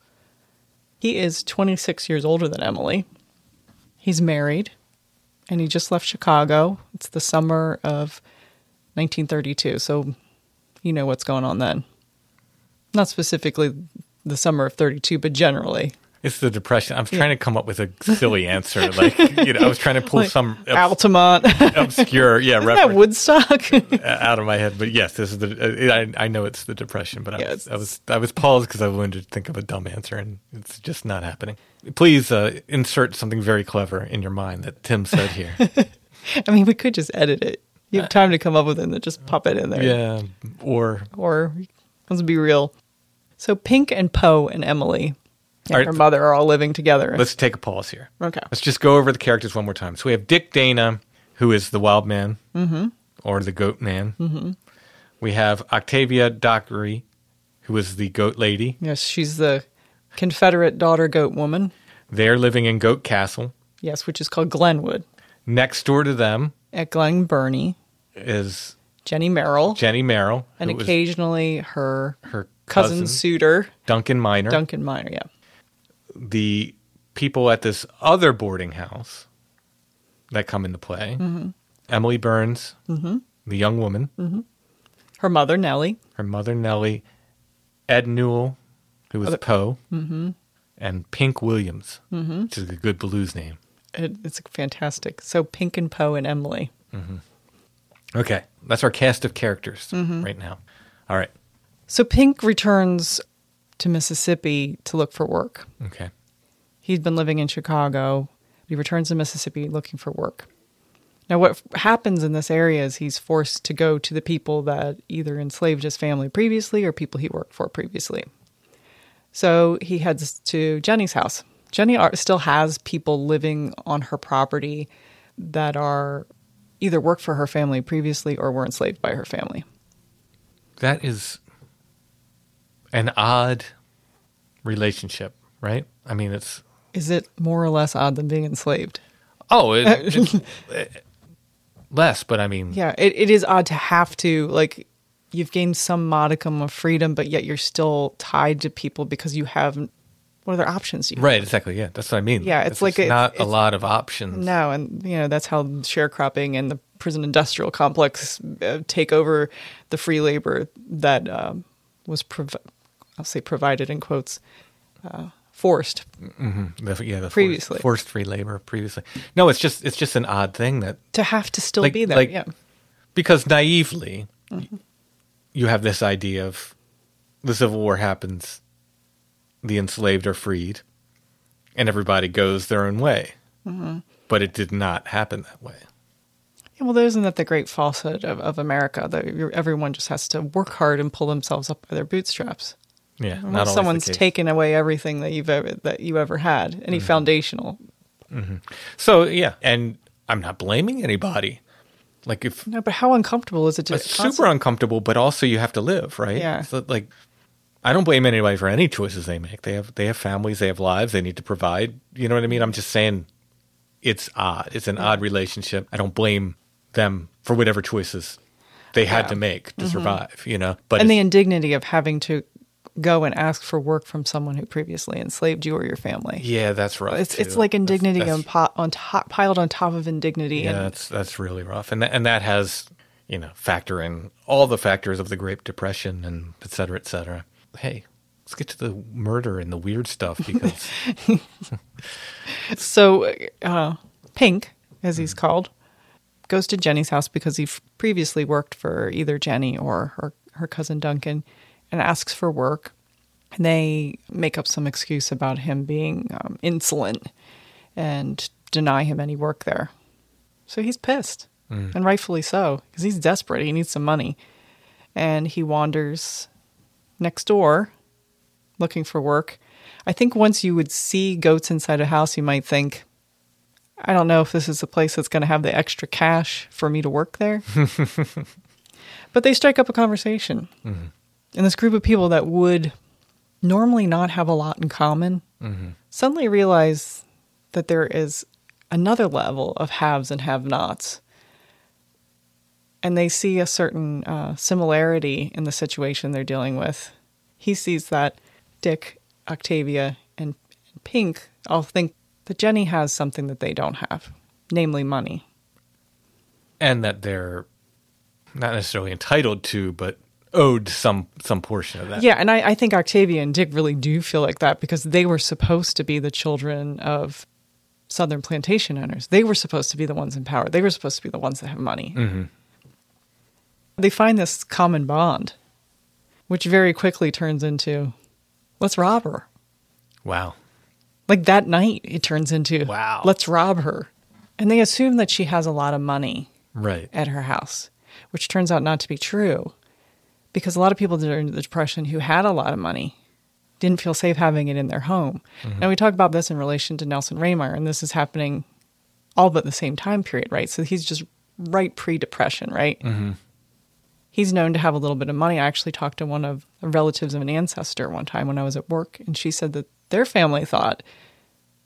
He is twenty-six years older than Emily. He's married, and he just left Chicago. It's the summer of nineteen thirty-two, so you know what's going on then. Not specifically the summer of thirty-two, but generally. It's the Depression. I was trying yeah. to come up with a silly answer. Like, you know, I was trying to pull like some obs- Altamont, obscure, yeah, Isn't that Woodstock out of my head. But yes, this is the. I, I know it's the Depression, but I, yeah, was, I was I was paused because I wanted to think of a dumb answer, and it's just not happening. Please uh, insert something very clever in your mind that Tim said here. I mean, we could just edit it. You have time to come up with it and then just pop it in there. Yeah, or or let's be real. So Pink and Poe and Emily. And right. her mother are all living together. Let's take a pause here. Okay. Let's just go over the characters one more time. So we have Dick Dana, who is the wild man, mm-hmm. or the goat man. Mm-hmm. We have Octavia Dockery, who is the goat lady. Yes, she's the Confederate daughter goat woman. They're living in Goat Castle. Yes, which is called Glenwood. Next door to them. At Glen Burnie. is Jenny Merrill. Jenny Merrill. And who was occasionally her, her cousin, cousin, suitor, Duncan Minor. Duncan Minor, yeah. The people at this other boarding house that come into play. Mm-hmm. Emily Burns, Mm-hmm. the young woman. Mm-hmm. Her mother, Nellie. Her mother, Nellie. Ed Newell, who was Other- Poe. Mm-hmm. And Pink Williams, Mm-hmm. which is a good blues name. It, it's fantastic. So Pink and Poe and Emily. Mm-hmm. Okay, that's our cast of characters Mm-hmm. right now. All right. So Pink returns to Mississippi to look for work. Okay. He's been living in Chicago. He returns to Mississippi looking for work. Now, what f- happens in this area is he's forced to go to the people that either enslaved his family previously or people he worked for previously. So he heads to Jenny's house. Jenny are, still has people living on her property that are either worked for her family previously or were enslaved by her family. That is an odd relationship, right? I mean, it's... Is it more or less odd than being enslaved? Oh, it, it's it, less, but I mean... Yeah, it, it is odd to have to, like, you've gained some modicum of freedom, but yet you're still tied to people because you have, what other options do you have? Right, exactly, yeah. That's what I mean. Yeah, it's It's like just a- not a it's- lot of options. No, and, you know, that's how sharecropping and the prison industrial complex uh, take over the free labor that um, was, prov- I'll say provided in quotes, uh, forced. Mm-hmm. The, yeah, the Previously. forced, forced free labor previously. No, it's just it's just an odd thing that... To have to still Like- be there, like- yeah. Because naively, Mm-hmm. you have this idea of the Civil War happens, the enslaved are freed, and everybody goes their own way. Mm-hmm. But it did not happen that way. Yeah, well, isn't that the great falsehood of, of America, that you're, everyone just has to work hard and pull themselves up by their bootstraps? Yeah, Unless not always the someone's case. taken away everything that you've ever that you ever had, any Mm-hmm. foundational. So, yeah, and I'm not blaming anybody. Like, if No, but how uncomfortable is it to it's super constantly- uncomfortable, but also you have to live, right? Yeah. So, like, I don't blame anybody for any choices they make. They have they have families, they have lives, they need to provide. You know what I mean? I'm just saying it's odd. It's an odd relationship. I don't blame them for whatever choices they had Yeah. to make to survive, you know? But and the it's- indignity of having to go and ask for work from someone who previously enslaved you or your family. yeah, that's rough. It's it's too. like indignity That's- on, po- on top, piled on top of indignity. Yeah, and that's that's really rough, and that, and that has, you know, factor in all the factors of the Great Depression and et cetera, et cetera. Hey, let's get to the murder and the weird stuff because So uh, Pink, as he's Mm-hmm. called, goes to Jenny's house because he f- previously worked for either Jenny or her, her cousin Duncan, and asks for work. And they make up some excuse about him being um, insolent and deny him any work there. So he's pissed, Mm. and rightfully so, because he's desperate. He needs some money. And he wanders next door looking for work. I think once you would see goats inside a house, you might think, I don't know if this is a place that's going to have the extra cash for me to work there. But they strike up a conversation. Mm-hmm. And this group of people that would normally not have a lot in common Mm-hmm. suddenly realize that there is another level of haves and have-nots. And they see a certain uh, similarity in the situation they're dealing with. He sees that Dick, Octavia, and Pink all think that Jenny has something that they don't have, namely money. and that they're not necessarily entitled to, but owed some some portion of that. Yeah, and I, I think Octavia and Dick really do feel like that because they were supposed to be the children of Southern plantation owners. They were supposed to be the ones in power. They were supposed to be the ones that have money. Mm-hmm. They find this common bond, which very quickly turns into, let's rob her. Wow. Like that night, it turns into, Wow. let's rob her. And they assume that she has a lot of money Right. at her house, which turns out not to be true. Because a lot of people during the Depression who had a lot of money didn't feel safe having it in their home. Mm-hmm. And we talk about this in relation to Nelson Raymeyer, and this is happening all but the same time period, right? So he's just right pre-Depression, right? Mm-hmm. He's known to have a little bit of money. I actually talked to one of the relatives of an ancestor one time when I was at work, and she said that their family thought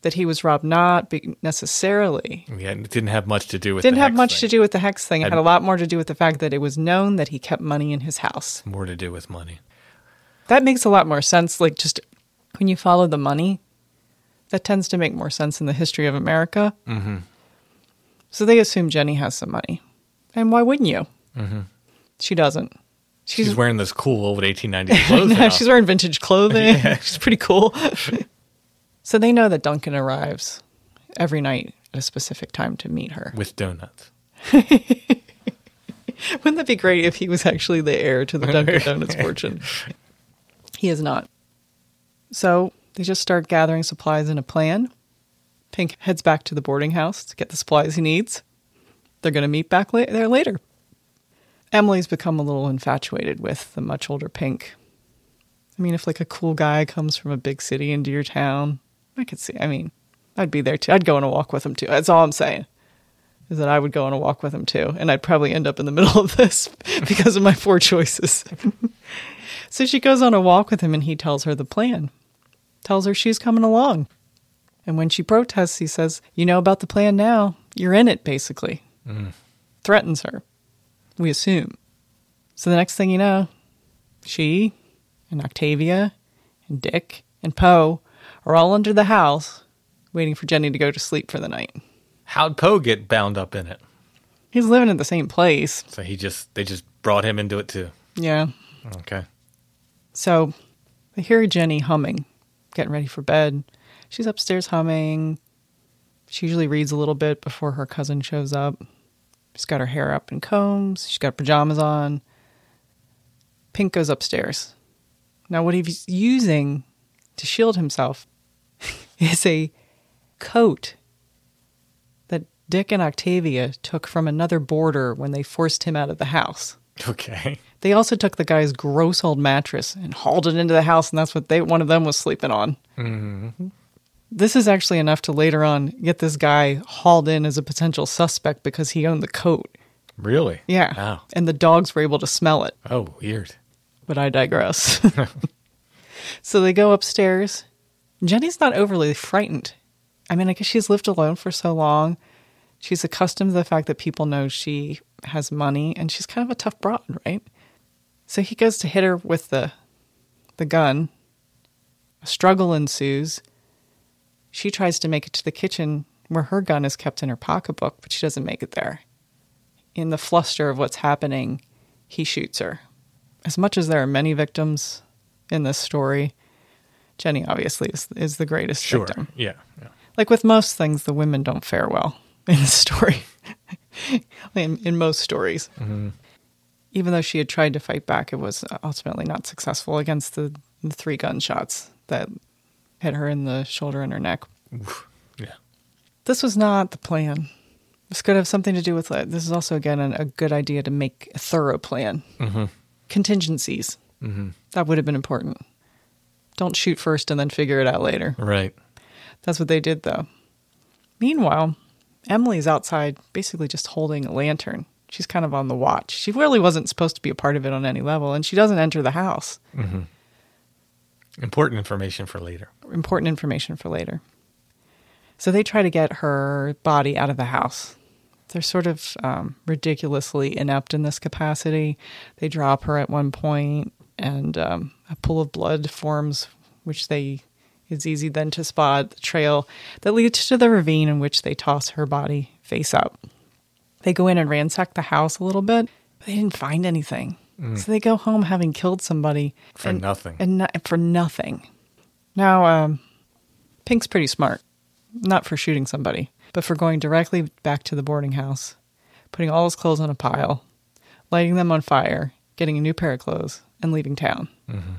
that he was robbed not be- necessarily. Yeah, it didn't have much to do with Didn't the have hex much thing. to do with the hex thing. It Had- had a lot more to do with the fact that it was known that he kept money in his house. More to do with money. That makes a lot more sense. Like, just when you follow the money, that tends to make more sense in the history of America. Mm-hmm. So they assume Jenny has some money. And why wouldn't you? Mm-hmm. She doesn't. She's, She's, wearing those cool old eighteen nineties clothes no, now. she's wearing vintage clothing. She's pretty cool. So they know that Duncan arrives every night at a specific time to meet her. With donuts. Wouldn't that be great if he was actually the heir to the Dunkin' Donuts fortune? He is not. So they just start gathering supplies in a plan. Pink heads back to the boarding house to get the supplies he needs. They're going to meet back la- there later. Emily's become a little infatuated with the much older Pink. I mean, if like a cool guy comes from a big city into your town, I could see. I mean, I'd be there too. I'd go on a walk with him too. That's all I'm saying. Is that I would go on a walk with him too. And I'd probably end up in the middle of this because of my poor choices. So she goes on a walk with him and he tells her the plan. Tells her she's coming along. And when she protests, he says, you know about the plan now. You're in it, basically. Mm. Threatens her. We assume. So the next thing you know, she and Octavia and Dick and Poe are all under the house waiting for Jenny to go to sleep for the night. How'd Poe get bound up in it? He's living in the same place. So he just they just brought him into it too. Yeah. Okay. So they hear Jenny humming, getting ready for bed. She's upstairs humming. She usually reads a little bit before her cousin shows up. She's got her hair up in combs. She's got pajamas on. Pink goes upstairs. Now what he's using to shield himself is a coat that Dick and Octavia took from another boarder when they forced him out of the house. Okay. They also took the guy's gross old mattress and hauled it into the house, and that's what they one of them was sleeping on. Mm-hmm. This is actually enough to later on get this guy hauled in as a potential suspect because he owned the coat. Really? Yeah. Wow. And the dogs were able to smell it. Oh, weird. But I digress. So they go upstairs. Jenny's not overly frightened. I mean, I guess she's lived alone for so long. She's accustomed to the fact that people know she has money, and she's kind of a tough broad, right? So he goes to hit her with the the gun. A struggle ensues. She tries to make it to the kitchen where her gun is kept in her pocketbook, but she doesn't make it there. In the fluster of what's happening, he shoots her. As much as there are many victims in this story, Jenny obviously is, is the greatest Sure. victim. Yeah. yeah. Like with most things, the women don't fare well in the story. in, in most stories. Mm-hmm. Even though she had tried to fight back, it was ultimately not successful against the, the three gunshots that hit her in the shoulder and her neck. Oof. Yeah. This was not the plan. This could have something to do with it. This is also, again, an, a good idea to make a thorough plan. Mm-hmm. Contingencies. Mm-hmm. That would have been important. Don't shoot first and then figure it out later. Right. That's what they did, though. Meanwhile, Emily's outside basically just holding a lantern. She's kind of on the watch. She really wasn't supposed to be a part of it on any level, and she doesn't enter the house. Mm-hmm. Important information for later. Important information for later. So they try to get her body out of the house. They're sort of um, ridiculously inept in this capacity. They drop her at one point, and um, a pool of blood forms, which they is easy then to spot the trail that leads to the ravine in which they toss her body face up. They go in and ransack the house a little bit, but they didn't find anything. Mm. So they go home having killed somebody. For and, nothing. And not, for nothing. Now, um, Pink's pretty smart. Not for shooting somebody, but for going directly back to the boarding house, putting all his clothes on a pile, lighting them on fire, getting a new pair of clothes, and leaving town. Mm-hmm.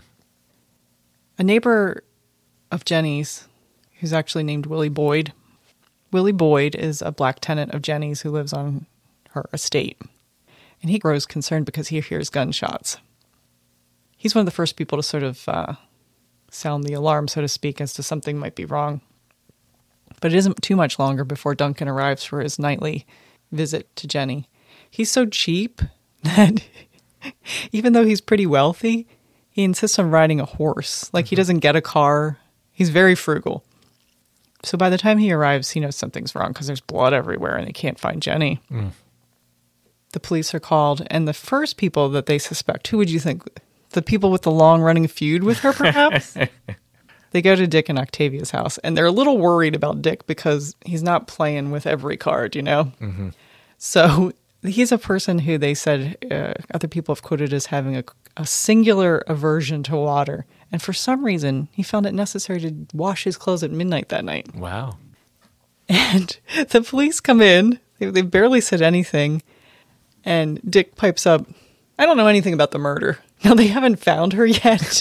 A neighbor of Jenny's, who's actually named Willie Boyd. Willie Boyd is a black tenant of Jenny's who lives on her estate. And he grows concerned because he hears gunshots. He's one of the first people to sort of uh, sound the alarm, so to speak, as to something might be wrong. But it isn't too much longer before Duncan arrives for his nightly visit to Jenny. He's so cheap that even though he's pretty wealthy, he insists on riding a horse. Like, mm-hmm. He doesn't get a car. He's very frugal. So by the time he arrives, he knows something's wrong because there's blood everywhere and they can't find Jenny. Mm. The police are called, and the first people that they suspect, who would you think? The people with the long-running feud with her, perhaps? They go to Dick and Octavia's house, and they're a little worried about Dick because he's not playing with every card, you know? Mm-hmm. So he's a person who they said uh, other people have quoted as having a, a singular aversion to water. And for some reason, he found it necessary to wash his clothes at midnight that night. Wow. And the police come in. They, they barely said anything. And Dick pipes up, I don't know anything about the murder. Now, they haven't found her yet.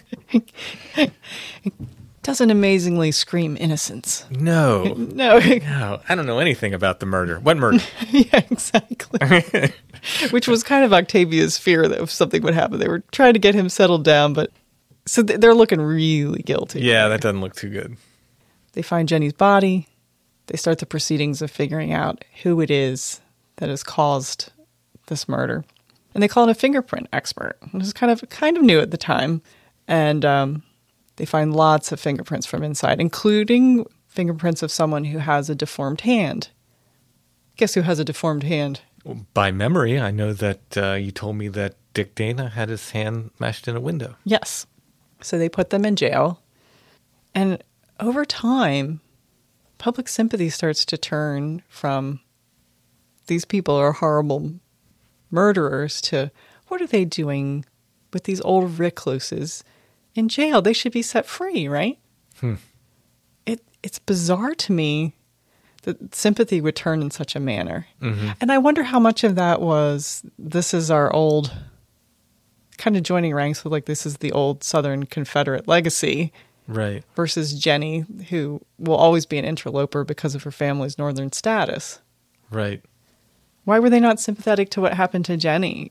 Doesn't amazingly scream innocence. No. No. No. I don't know anything about the murder. What murder? Yeah, exactly. Which was kind of Octavia's fear that if something would happen. They were trying to get him settled down, but so they're looking really guilty. Yeah, that doesn't look too good. They find Jenny's body. They start the proceedings of figuring out who it is that has caused this murder. And they call in a fingerprint expert. It was kind of kind of new at the time. And um, they find lots of fingerprints from inside, including fingerprints of someone who has a deformed hand. Guess who has a deformed hand? By memory, I know that uh, you told me that Dick Dana had his hand smashed in a window. Yes. So they put them in jail. And over time, public sympathy starts to turn from these people are horrible murderers to what are they doing with these old recluses in jail? They should be set free, right? Hmm. It It's bizarre to me that sympathy would turn in such a manner. Mm-hmm. And I wonder how much of that was, this is our old, kind of joining ranks with like, this is the old Southern Confederate legacy. Right. Versus Jenny, who will always be an interloper because of her family's northern status. Right. Why were they not sympathetic to what happened to Jenny?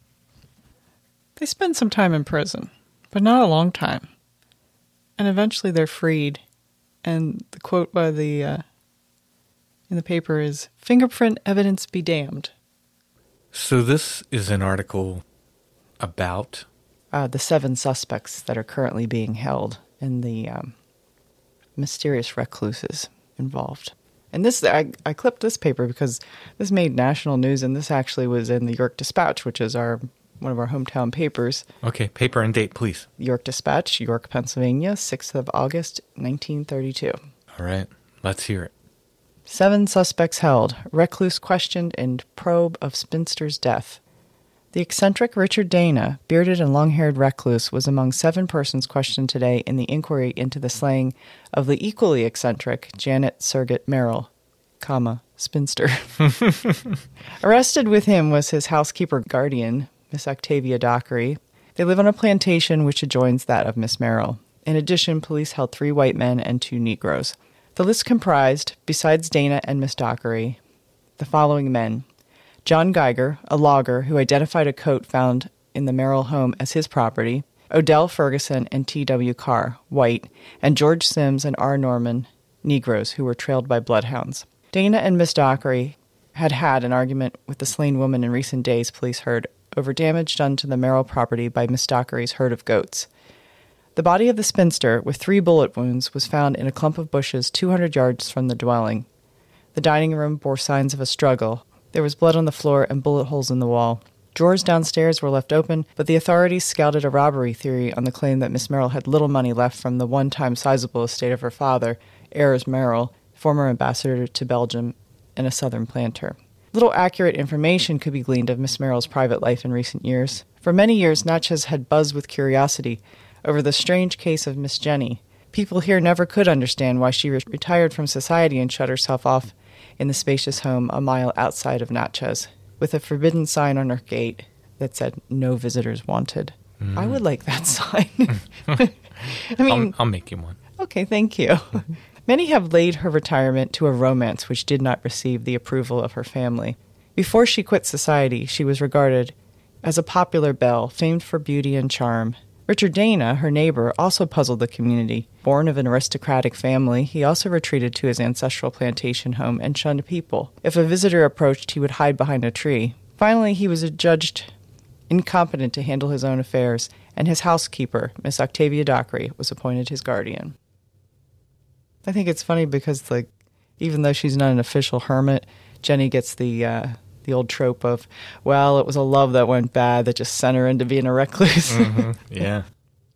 They spend some time in prison, but not a long time. And eventually they're freed. And the quote by the uh, in the paper is, "Fingerprint evidence be damned." So this is an article about Uh, the seven suspects that are currently being held and the um, mysterious recluses involved. And this, I, I clipped this paper because this made national news, and this actually was in the York Dispatch, which is our one of our hometown papers. Okay, paper and date, please. York Dispatch, York, Pennsylvania, sixth of August, nineteen thirty-two. All right, let's hear it. Seven suspects held, recluse questioned, and probe of spinster's death. The eccentric Richard Dana, bearded and long-haired recluse, was among seven persons questioned today in the inquiry into the slaying of the equally eccentric Janet Surgett Merrill, comma, spinster. Arrested with him was his housekeeper guardian, Miss Octavia Dockery. They live on a plantation which adjoins that of Miss Merrill. In addition, police held three white men and two Negroes. The list comprised, besides Dana and Miss Dockery, the following men: John Geiger, a logger who identified a coat found in the Merrill home as his property, Odell Ferguson and T W Carr, white, and George Sims and R. Norman, Negroes, who were trailed by bloodhounds. Dana and Miss Dockery had had an argument with the slain woman in recent days, police heard, over damage done to the Merrill property by Miss Dockery's herd of goats. The body of the spinster, with three bullet wounds, was found in a clump of bushes two hundred yards from the dwelling. The dining room bore signs of a struggle. There was blood on the floor and bullet holes in the wall. Drawers downstairs were left open, but the authorities scouted a robbery theory on the claim that Miss Merrill had little money left from the one-time sizable estate of her father, Ayres Merrill, former ambassador to Belgium and a southern planter. Little accurate information could be gleaned of Miss Merrill's private life in recent years. For many years, Natchez had buzzed with curiosity over the strange case of Miss Jenny. People here never could understand why she re- retired from society and shut herself off in the spacious home a mile outside of Natchez, with a forbidden sign on her gate that said, "No visitors wanted." Mm. I would like that sign. I mean, I'll, I'll make you one. Okay, thank you. Many have laid her retirement to a romance which did not receive the approval of her family. Before she quit society, she was regarded as a popular belle, famed for beauty and charm. Richard Dana, her neighbor, also puzzled the community. Born of an aristocratic family, he also retreated to his ancestral plantation home and shunned people. If a visitor approached, he would hide behind a tree. Finally, he was adjudged incompetent to handle his own affairs, and his housekeeper, Miss Octavia Dockery, was appointed his guardian. I think it's funny because, like, even though she's not an official hermit, Jenny gets the uh, the old trope of, well, it was a love that went bad that just sent her into being a recluse. Mm-hmm. Yeah.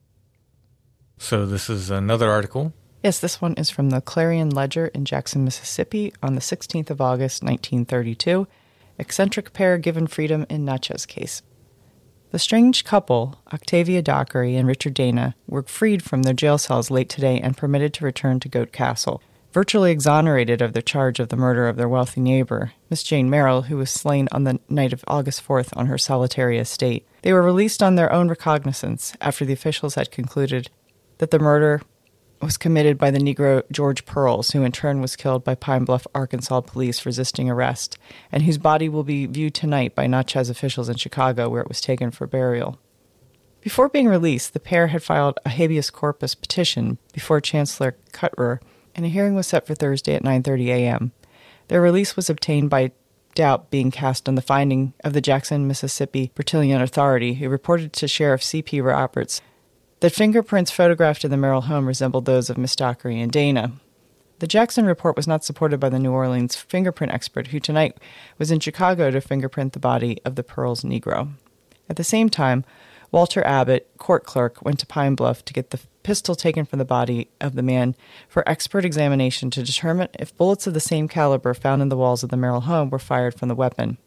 So this is another article. Yes, this one is from the Clarion Ledger in Jackson, Mississippi on the sixteenth of August, nineteen thirty-two. Eccentric pair given freedom in Natchez case. The strange couple, Octavia Dockery and Richard Dana, were freed from their jail cells late today and permitted to return to Goat Castle, virtually exonerated of their charge of the murder of their wealthy neighbor, Miss Jane Merrill, who was slain on the night of August fourth on her solitary estate. They were released on their own recognizance after the officials had concluded that the murder was committed by the Negro George Pearls, who in turn was killed by Pine Bluff, Arkansas police resisting arrest, and whose body will be viewed tonight by Natchez officials in Chicago, where it was taken for burial. Before being released, the pair had filed a habeas corpus petition before Chancellor Cutrer, and a hearing was set for Thursday at nine thirty a.m. Their release was obtained by doubt being cast on the finding of the Jackson, Mississippi Bertillon Authority, who reported to Sheriff C P Roberts that fingerprints photographed in the Merrill home resembled those of Miss Dockery and Dana. The Jackson report was not supported by the New Orleans fingerprint expert, who tonight was in Chicago to fingerprint the body of the Pearls Negro. At the same time, Walter Abbott, court clerk, went to Pine Bluff to get the pistol taken from the body of the man for expert examination to determine if bullets of the same caliber found in the walls of the Merrill home were fired from the weapon.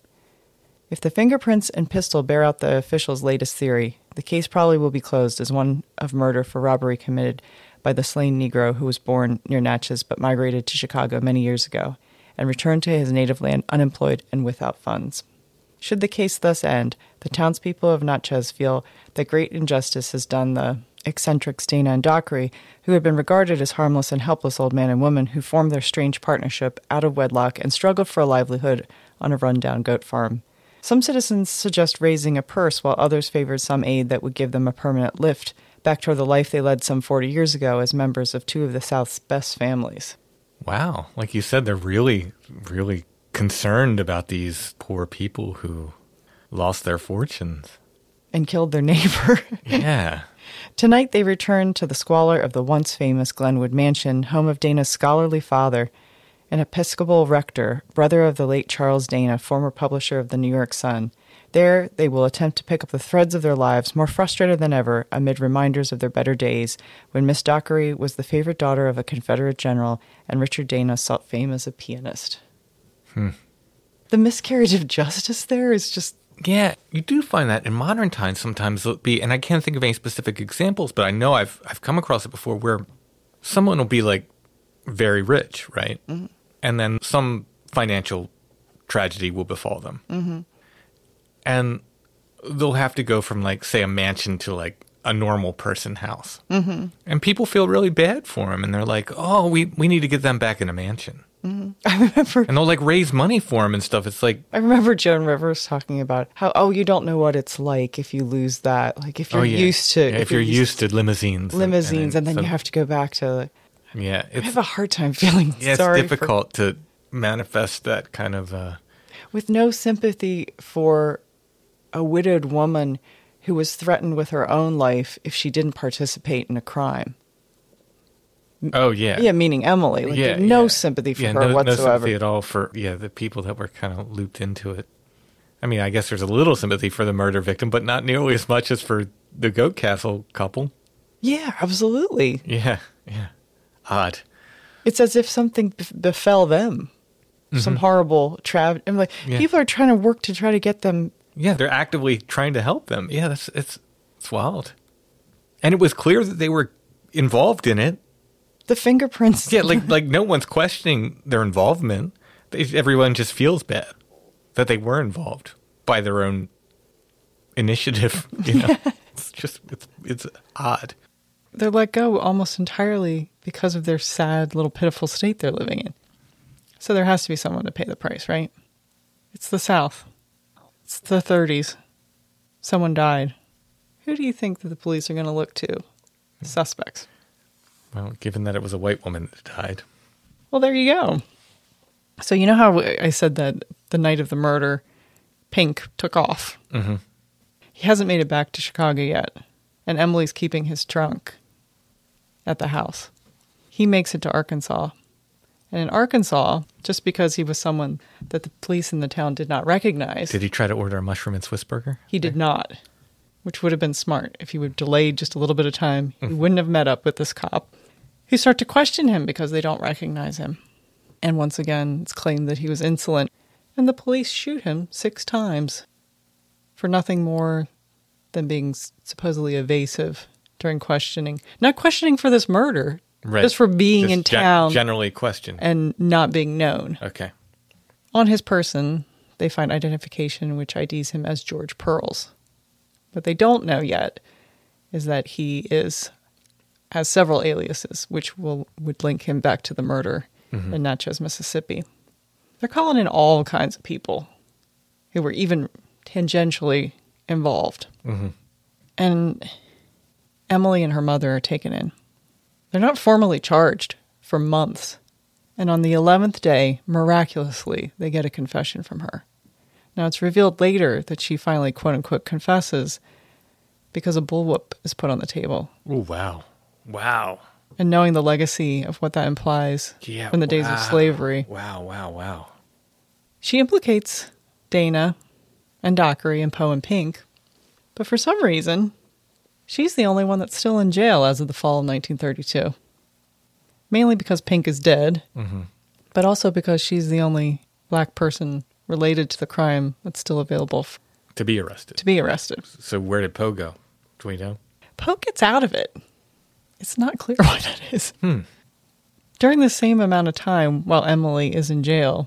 If the fingerprints and pistol bear out the officials' latest theory, the case probably will be closed as one of murder for robbery committed by the slain Negro who was born near Natchez but migrated to Chicago many years ago and returned to his native land unemployed and without funds. Should the case thus end, the townspeople of Natchez feel that great injustice has done the eccentrics Dana and Dockery, who had been regarded as harmless and helpless old man and woman who formed their strange partnership out of wedlock and struggled for a livelihood on a run-down goat farm. Some citizens suggest raising a purse, while others favored some aid that would give them a permanent lift back toward the life they led some forty years ago as members of two of the South's best families. Wow. Like you said, they're really, really concerned about these poor people who lost their fortunes. And killed their neighbor. Yeah. Tonight they return to the squalor of the once famous Glenwood Mansion, home of Dana's scholarly father, an Episcopal rector, brother of the late Charles Dana, former publisher of the New York Sun. There, they will attempt to pick up the threads of their lives, more frustrated than ever, amid reminders of their better days, when Miss Dockery was the favorite daughter of a Confederate general, and Richard Dana sought fame as a pianist. Hmm. The miscarriage of justice there is just... Yeah, you do find that in modern times sometimes it'll be, and I can't think of any specific examples, but I know I've I've come across it before, where someone will be like very rich, right? Mm-hmm. And then some financial tragedy will befall them. Mm-hmm. And they'll have to go from, like, say, a mansion to, like, a normal person house. Mm-hmm. And people feel really bad for them. And they're like, oh, we, we need to get them back in a mansion. Mm-hmm. I remember... And they'll, like, raise money for them and stuff. It's like... I remember Joan Rivers talking about how, oh, you don't know what it's like if you lose that. Like, if you're oh, yeah. used to... Yeah, if, if you're, you're used to limousines. Limousines, and, and, and then so, you have to go back to... Like, yeah. I have a hard time feeling yeah, sorry it's difficult for, to manifest that kind of... Uh, with no sympathy for a widowed woman who was threatened with her own life if she didn't participate in a crime. Oh, yeah. Yeah, meaning Emily. Like, yeah, no yeah. sympathy for yeah, her no, whatsoever. No sympathy at all for, yeah, the people that were kind of looped into it. I mean, I guess there's a little sympathy for the murder victim, but not nearly as much as for the Goat Castle couple. Yeah, absolutely. Yeah, yeah. Odd. It's as if something befell them. Mm-hmm. Some horrible tragedy. I'm like, yeah. People are trying to work to try to get them. Yeah, they're actively trying to help them. Yeah, that's it's it's wild. And it was clear that they were involved in it. The fingerprints. Yeah, like like no one's questioning their involvement. Everyone just feels bad that they were involved by their own initiative. You know, it's just it's it's odd. They're let go almost entirely because of their sad little pitiful state they're living in. So there has to be someone to pay the price, right? It's the South. It's the thirties. Someone died. Who do you think that the police are going to look to? The suspects. Well, given that it was a white woman that died. Well, there you go. So you know how I said that the night of the murder, Pink took off? Mm-hmm. He hasn't made it back to Chicago yet. And Emily's keeping his trunk at the house. he makes it to Arkansas. And in Arkansas, just because he was someone that the police in the town did not recognize, Did he try to order a mushroom and Swiss burger? he did not, which would have been smart. If he would have delayed just a little bit of time, he wouldn't have met up with this cop, who start to question him because they don't recognize him. And once again, it's claimed that he was insolent, and the police shoot him six times for nothing more than being supposedly evasive during questioning. Not questioning for this murder, Right. just for being Just in gen- town generally question. and not being known. Okay. On his person, they find identification which I Ds him as George Pearls. What they don't know yet is that he is has several aliases, which will would link him back to the murder mm-hmm. in Natchez, Mississippi. They're calling in all kinds of people who were even tangentially involved. Mm-hmm. And Emily and her mother are taken in. They're not formally charged for months. And on the eleventh day, miraculously, they get a confession from her. Now, it's revealed later that she finally, quote-unquote, confesses because a bullwhip is put on the table. Oh, wow. Wow. And knowing the legacy of what that implies Yeah, from the days wow. of slavery. Wow, wow, wow. She implicates Dana and Dockery and Poe and Pink. But for some reason, she's the only one that's still in jail as of the fall of nineteen thirty-two. Mainly because Pink is dead, mm-hmm. but also because she's the only black person related to the crime that's still available f- To be arrested. to be arrested. So where did Poe go? Do we know? Poe gets out of it. It's not clear why that is. Hmm. During the same amount of time while Emily is in jail,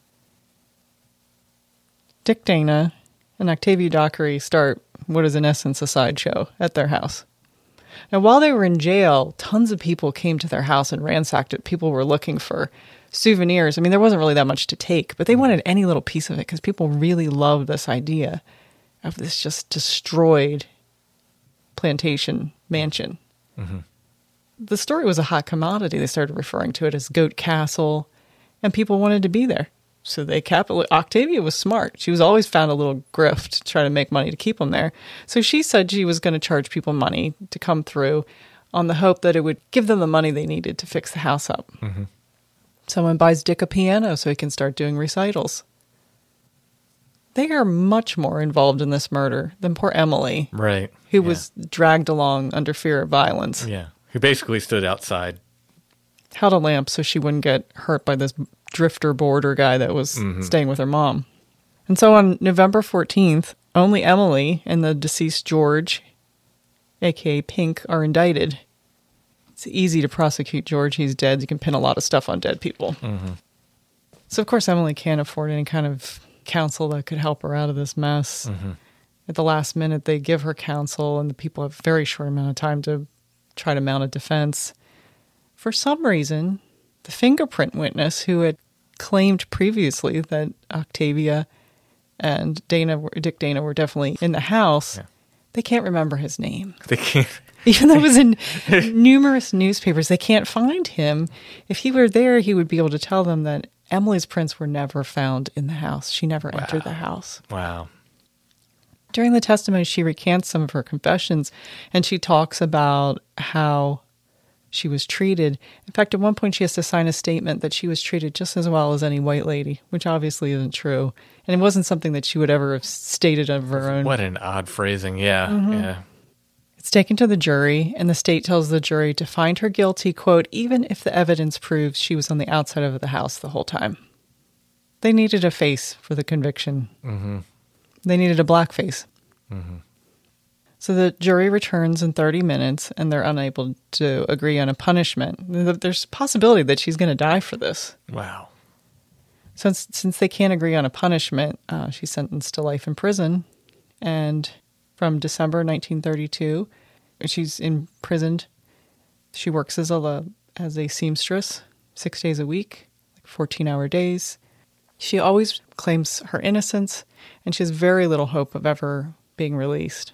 Dick Dana and Octavia Dockery start what is in essence a sideshow at their house. Now, while they were in jail, tons of people came to their house and ransacked it. People were looking for souvenirs. I mean, there wasn't really that much to take, but they wanted any little piece of it because people really loved this idea of this just destroyed plantation mansion. Mm-hmm. The story was a hot commodity. They started referring to it as Goat Castle, and people wanted to be there. So they kept it. Octavia was smart. She was always found a little grift to try to make money to keep them there. So she said she was going to charge people money to come through on the hope that it would give them the money they needed to fix the house up. Mm-hmm. Someone buys Dick a piano so he can start doing recitals. They are much more involved in this murder than poor Emily, Right. who yeah. was dragged along under fear of violence. Yeah. Who basically stood outside. Held a lamp so she wouldn't get hurt by this drifter boarder guy that was Mm-hmm. staying with her mom. And so on November fourteenth, only Emily and the deceased George, a k a. Pink, are indicted. It's easy to prosecute George. He's dead. You can pin a lot of stuff on dead people. Mm-hmm. So, of course, Emily can't afford any kind of counsel that could help her out of this mess. Mm-hmm. At the last minute, they give her counsel, and the people have a very short amount of time to try to mount a defense. For some reason, the fingerprint witness who had claimed previously that Octavia and Dana, were, Dick Dana were definitely in the house, yeah. they can't remember his name. They can't. Even though it was in numerous newspapers, they can't find him. If he were there, he would be able to tell them that Emily's prints were never found in the house. She never wow. entered the house. Wow. During the testimony, she recants some of her confessions, and she talks about how she was treated. In fact, at one point, she has to sign a statement that she was treated just as well as any white lady, which obviously isn't true. And it wasn't something that she would ever have stated of her own. What an odd phrasing. Yeah, mm-hmm. yeah. It's taken to the jury, and the state tells the jury to find her guilty, quote, even if the evidence proves she was on the outside of the house the whole time. They needed a face for the conviction. Mm-hmm. They needed a black face. Mm-hmm. So the jury returns in thirty minutes, and they're unable to agree on a punishment. There's a possibility that she's going to die for this. Wow. Since, since they can't agree on a punishment, uh, she's sentenced to life in prison, and from December nineteen thirty-two, she's imprisoned. She works as a as a seamstress six days a week, like fourteen-hour days. She always claims her innocence, and she has very little hope of ever being released.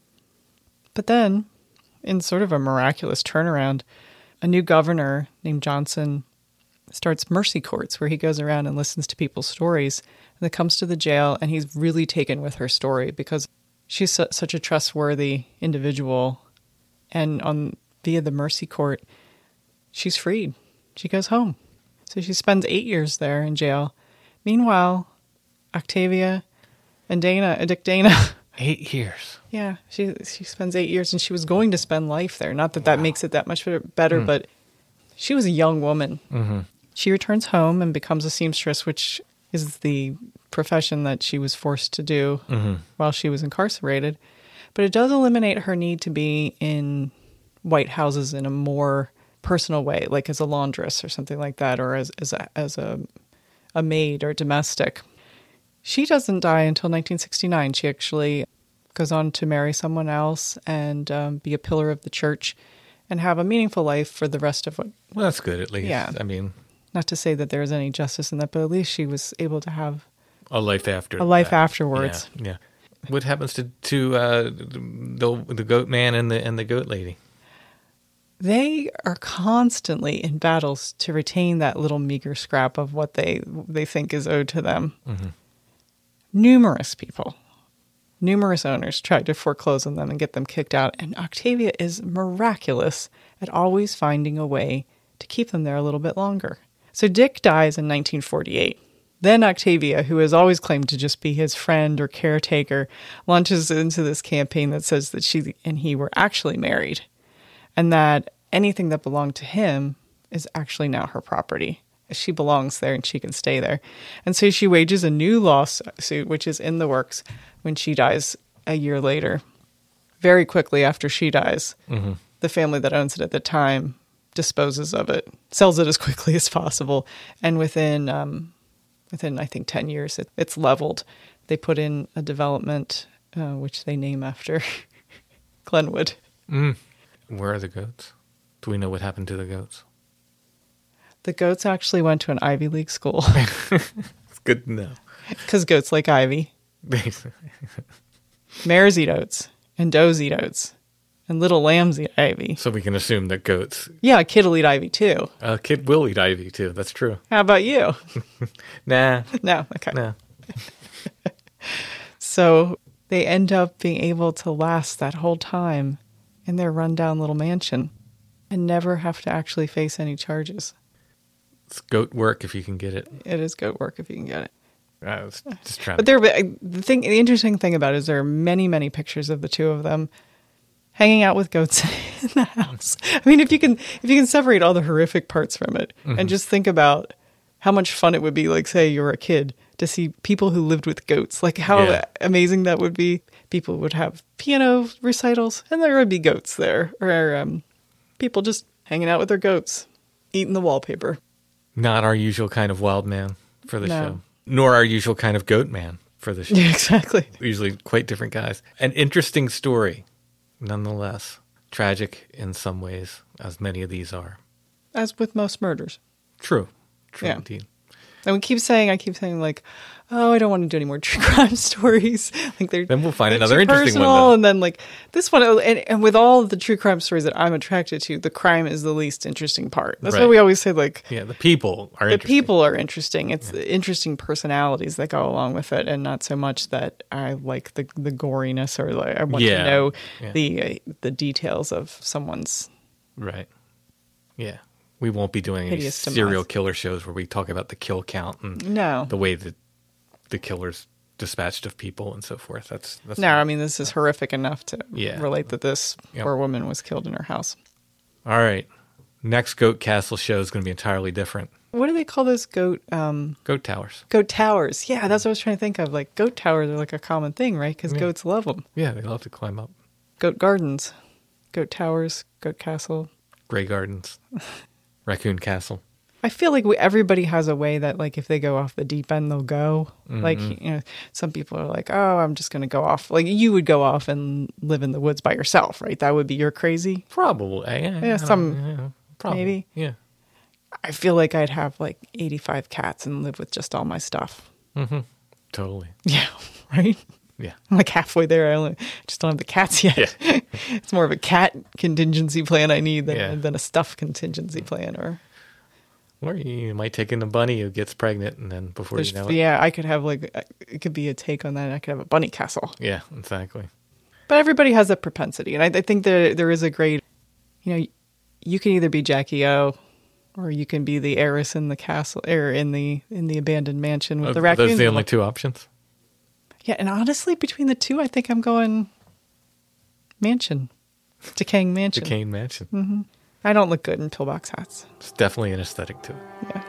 But then, in sort of a miraculous turnaround, a new governor named Johnson starts mercy courts, where he goes around and listens to people's stories, and then comes to the jail, and he's really taken with her story because she's su- such a trustworthy individual. And on via the mercy court, she's freed. She goes home. So she spends eight years there in jail. Meanwhile, Octavia and Dana, Dick Dana. Eight years. Yeah, she she spends eight years, and she was going to spend life there. Not that that wow. makes it that much better, mm. but she was a young woman. Mm-hmm. She returns home and becomes a seamstress, which is the profession that she was forced to do mm-hmm. while she was incarcerated. But it does eliminate her need to be in white houses in a more personal way, like as a laundress or something like that, or as as a, as a, a maid or domestic. She doesn't die until nineteen sixty-nine. She actually goes on to marry someone else and um, be a pillar of the church and have a meaningful life for the rest of what... Well, that's good at least. Yeah. I mean... Not to say that there was any justice in that, but at least she was able to have... A life after A life that. afterwards. Yeah, yeah. What happens to, to uh, the, the goat man and the, and the goat lady? They are constantly in battles to retain that little meager scrap of what they, they think is owed to them. Mm-hmm. Numerous people, numerous owners tried to foreclose on them and get them kicked out. And Octavia is miraculous at always finding a way to keep them there a little bit longer. So Dick dies in nineteen forty-eight. Then Octavia, who has always claimed to just be his friend or caretaker, launches into this campaign that says that she and he were actually married and that anything that belonged to him is actually now her property. She belongs there and she can stay there. And so she wages a new lawsuit, which is in the works when she dies a year later. Very quickly after she dies, mm-hmm. the family that owns it at the time disposes of it, sells it as quickly as possible. And within, um, within I think, ten years, it, it's leveled. They put in a development, uh, which they name after Glenwood. Mm. Where are the goats? Do we know what happened to the goats? The goats actually went to an Ivy League school. It's good to know. Because goats like ivy. Mares eat oats, and does eat oats, and little lambs eat ivy. So we can assume that goats... Yeah, a kid will eat ivy too. A kid will eat ivy too, that's true. How about you? Nah. No, okay. No. So they end up being able to last that whole time in their rundown little mansion and never have to actually face any charges. It's goat work if you can get it. It is goat work if you can get it. I was just trying. But there, the thing, the interesting thing about it is there are many, many pictures of the two of them hanging out with goats in the house. I mean, if you can, if you can separate all the horrific parts from it, mm-hmm. and just think about how much fun it would be, like say you were a kid, to see people who lived with goats. Like how yeah. amazing that would be. People would have piano recitals, and there would be goats there, or um, people just hanging out with their goats, eating the wallpaper. Not our usual kind of wild man for the No. show. Nor our usual kind of goat man for the show. Yeah, exactly. Usually quite different guys. An interesting story, nonetheless. Tragic in some ways, as many of these are. As with most murders. True. True Yeah. indeed. And we keep saying, I keep saying like, oh, I don't want to do any more true crime stories. Like they're Then we'll find they're another too interesting one, personal. though. And then like this one, and, and with all of the true crime stories that I'm attracted to, the crime is the least interesting part. That's Right. why we always say like, Yeah, the people are the interesting. people are interesting. It's the interesting personalities that go along with it, and not so much that I like the the goriness or like I want Yeah. to know Yeah. the uh, the details of someone's. Right. Yeah. We won't be doing any Hideous serial demise. killer shows where we talk about the kill count and No. the way that the killers dispatched of people and so forth. That's, that's No, I mean this is horrific enough to Yeah. relate that this Yep. poor woman was killed in her house. All right. Next Goat Castle show is going to be entirely different. What do they call those goat um, Goat Towers. goat towers? Yeah, that's what I was trying to think of. Like goat towers are like a common thing, right? Because Yeah. goats love them. Yeah, they love to climb up. Goat gardens, goat towers, goat castle. Grey Gardens. Raccoon Castle. I feel like we, everybody has a way that, like, if they go off the deep end, they'll go. Mm-hmm. Like, you know, some people are like, "Oh, I'm just going to go off." Like, you would go off and live in the woods by yourself, right? That would be your crazy. Probably. Yeah, Yeah, I don't- some- yeah, probably. maybe. Yeah. I feel like I'd have like eighty-five cats and live with just all my stuff. Mm-hmm. Totally. Yeah, right. Yeah. I'm like halfway there. I only just don't have the cats yet. Yeah. It's more of a cat contingency plan I need than, Yeah. than a stuff contingency plan. Or Or you might take in a bunny who gets pregnant and then before there's, you know it. yeah, I could have like it could be a take on that. I could have a bunny castle. Yeah, exactly. But everybody has that propensity, and I, I think there there is a great, you know, you can either be Jackie O, or you can be the heiress in the castle, or in the in the abandoned mansion with Uh, the raccoons. Those are the only two options? Yeah, and honestly, between the two, I think I'm going mansion, decaying mansion. Decaying mansion. I don't look good in pillbox hats. It's definitely an aesthetic to it. Yeah.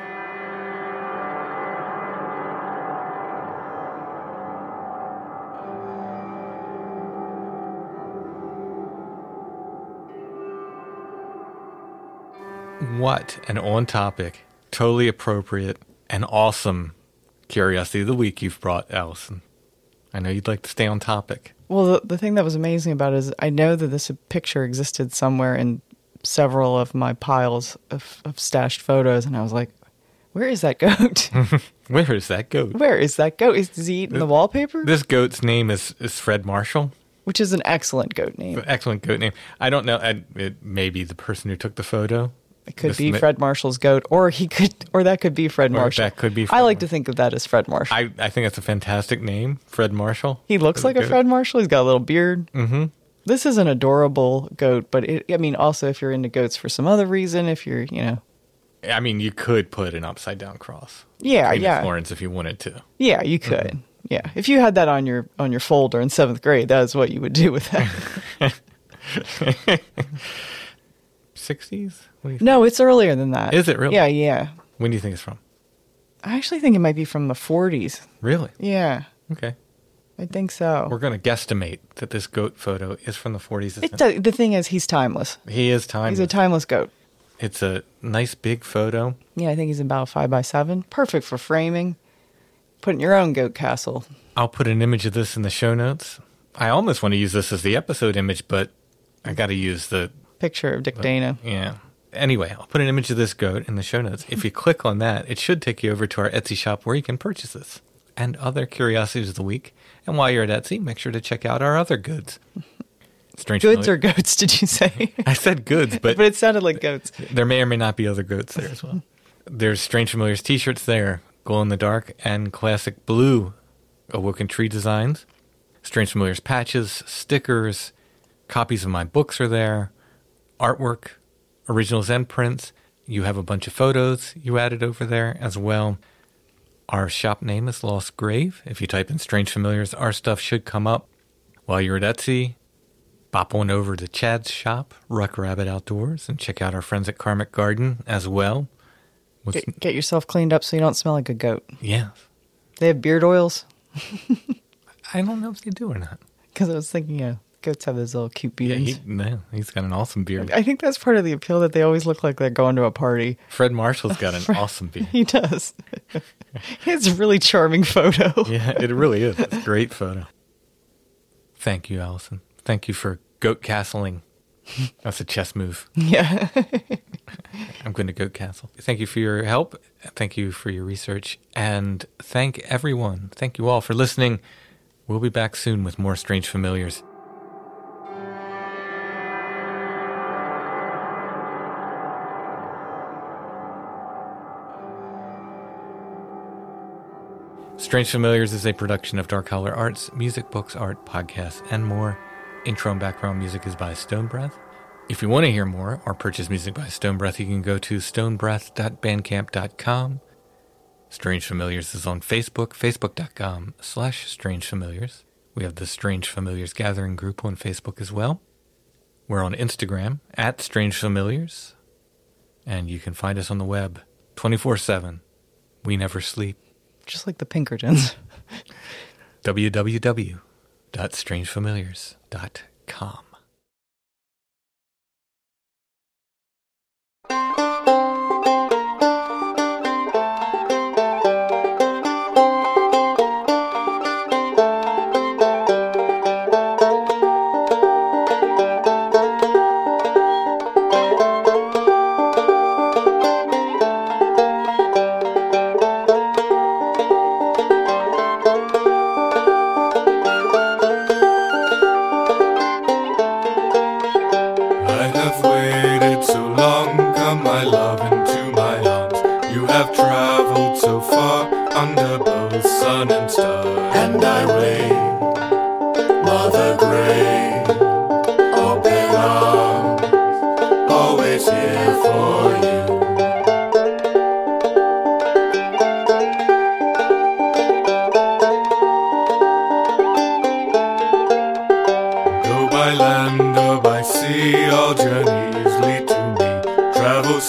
What an on topic, totally appropriate, and awesome curiosity of the week you've brought, Allison. I know you'd like to stay on topic. Well, the, the thing that was amazing about it is I know that this picture existed somewhere in several of my piles of, of stashed photos, and I was like, where is that goat? Where is that goat? Where is that goat? Is, is he eating the wallpaper? This goat's name is, is Fred Marshall. Which is an excellent goat name. Excellent goat name. I don't know. I, it may be the person who took the photo. It could This be mi- Fred Marshall's goat, or he could, or that could be Fred Or Marshall. that could be I Fred like Mar- to think of that as Fred Marshall. I, I think that's a fantastic name, Fred Marshall. he looks For like the a goat. Fred Marshall. He's got a little beard. Mm-hmm. This is an adorable goat, but it, I mean, also if you're into goats for some other reason, if you're, you know, I mean, you could put an upside down cross. yeah, between yeah, its Florence if you wanted to. yeah, you could, yeah. If you had that on your on your folder in seventh grade, that is what you would do with that. sixties? What do you think? No, it's earlier than that. Is it really? Yeah, yeah. When do you think it's from? I actually think it might be from the forties. Really? Yeah, Okay. I think so. We're going to guesstimate that this goat photo is from the forties. It does, the thing is, he's timeless. He is timeless. He's a timeless goat. It's a nice big photo. Yeah, I think he's about five by seven. Perfect for framing. Put in your own goat castle. I'll put an image of this in the show notes. I almost want to use this as the episode image, but I got to use the, Picture of Dick Dana. yeah. Anyway, I'll put an image of this goat in the show notes. If you click on that, it should take you over to our Etsy shop where you can purchase this and other curiosities of the week. And while you're at Etsy, make sure to check out our other goods. Strange Goods or Familiar- goats, did you say? I said goods, but, but it sounded like goats. there may or may not be other goats there as well. There's Strange Familiars t-shirts there, glow in the dark and classic blue Awoken Tree designs. Strange Familiars patches, stickers, copies of my books are there, artwork, originals and prints. You have a bunch of photos you added over there as well. Our shop name is Lost Grave. If you type in Strange Familiars, our stuff should come up. While you're at Etsy, bop on over to Chad's shop, Ruck Rabbit Outdoors, and check out our friends at Karmic Garden as well. With, Get, get yourself cleaned up so you don't smell like a goat. yeah. They have beard oils. I don't know if they do or not. Because I was thinking, yeah, goats have those little cute Yeah, beards. he, no, he's got an awesome beard. I think that's part of the appeal, that they always look like they're going to a party. Fred Marshall's got an awesome beard. He does. It's a really charming photo. Yeah, it really is. It's a great photo. Thank you, Allison. Thank you for goat castling. That's a chess move. Yeah. I'm going to goat castle. Thank you for your help. Thank you for your research. And thank everyone. Thank you all for listening. We'll be back soon with more Strange Familiars. Strange Familiars is a production of Dark Holler Arts, music, books, art, podcasts, and more. Intro and background music is by Stone Breath. If you want to hear more or purchase music by Stone Breath, you can go to stone breath dot bandcamp dot com. Strange Familiars is on Facebook, facebook dot com slash Strange Familiars. We have the Strange Familiars Gathering group on Facebook as well. We're on Instagram, at Strange Familiars. And you can find us on the web twenty-four seven. We never sleep. Just like the Pinkertons. w w w dot strange familiars dot com.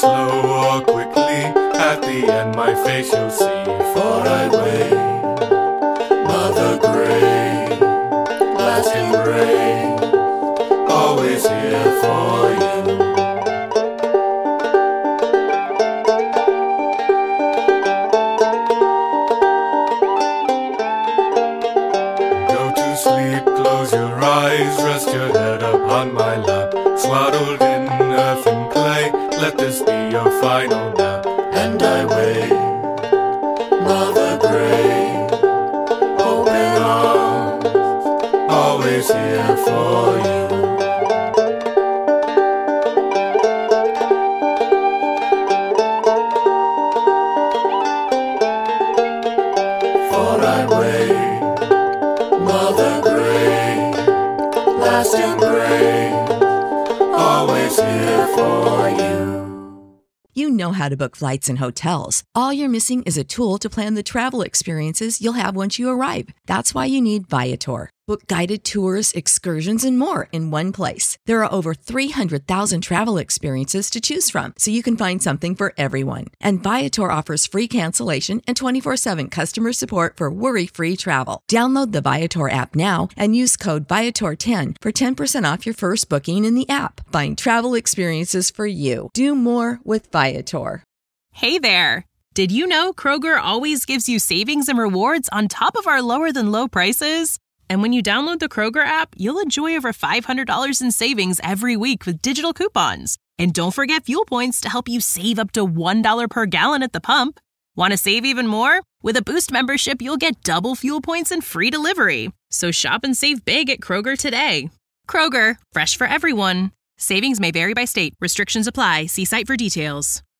slow or quickly, at the end my face you'll see. For I wait, Mother Grey, lasting grace, always here for you. Sleep, close your eyes, rest your head upon my lap. Swaddled in earth and clay, let this be your final nap. And I wait, Mother Grey, open arms, always here for you. For I wait, Mother Grey, lasting grace, always here for you. You know how to book flights and hotels. All you're missing is a tool to plan the travel experiences you'll have once you arrive. That's why you need Viator. Book guided tours, excursions, and more in one place. There are over three hundred thousand travel experiences to choose from, so you can find something for everyone. And Viator offers free cancellation and twenty-four seven customer support for worry-free travel. Download the Viator app now and use code Viator ten for ten percent off your first booking in the app. Find travel experiences for you. Do more with Viator. Hey there! Did you know Kroger always gives you savings and rewards on top of our lower-than-low prices? And when you download the Kroger app, you'll enjoy over five hundred dollars in savings every week with digital coupons. And don't forget fuel points to help you save up to one dollar per gallon at the pump. Want to save even more? With a Boost membership, you'll get double fuel points and free delivery. So shop and save big at Kroger today. Kroger, fresh for everyone. Savings may vary by state. Restrictions apply. See site for details.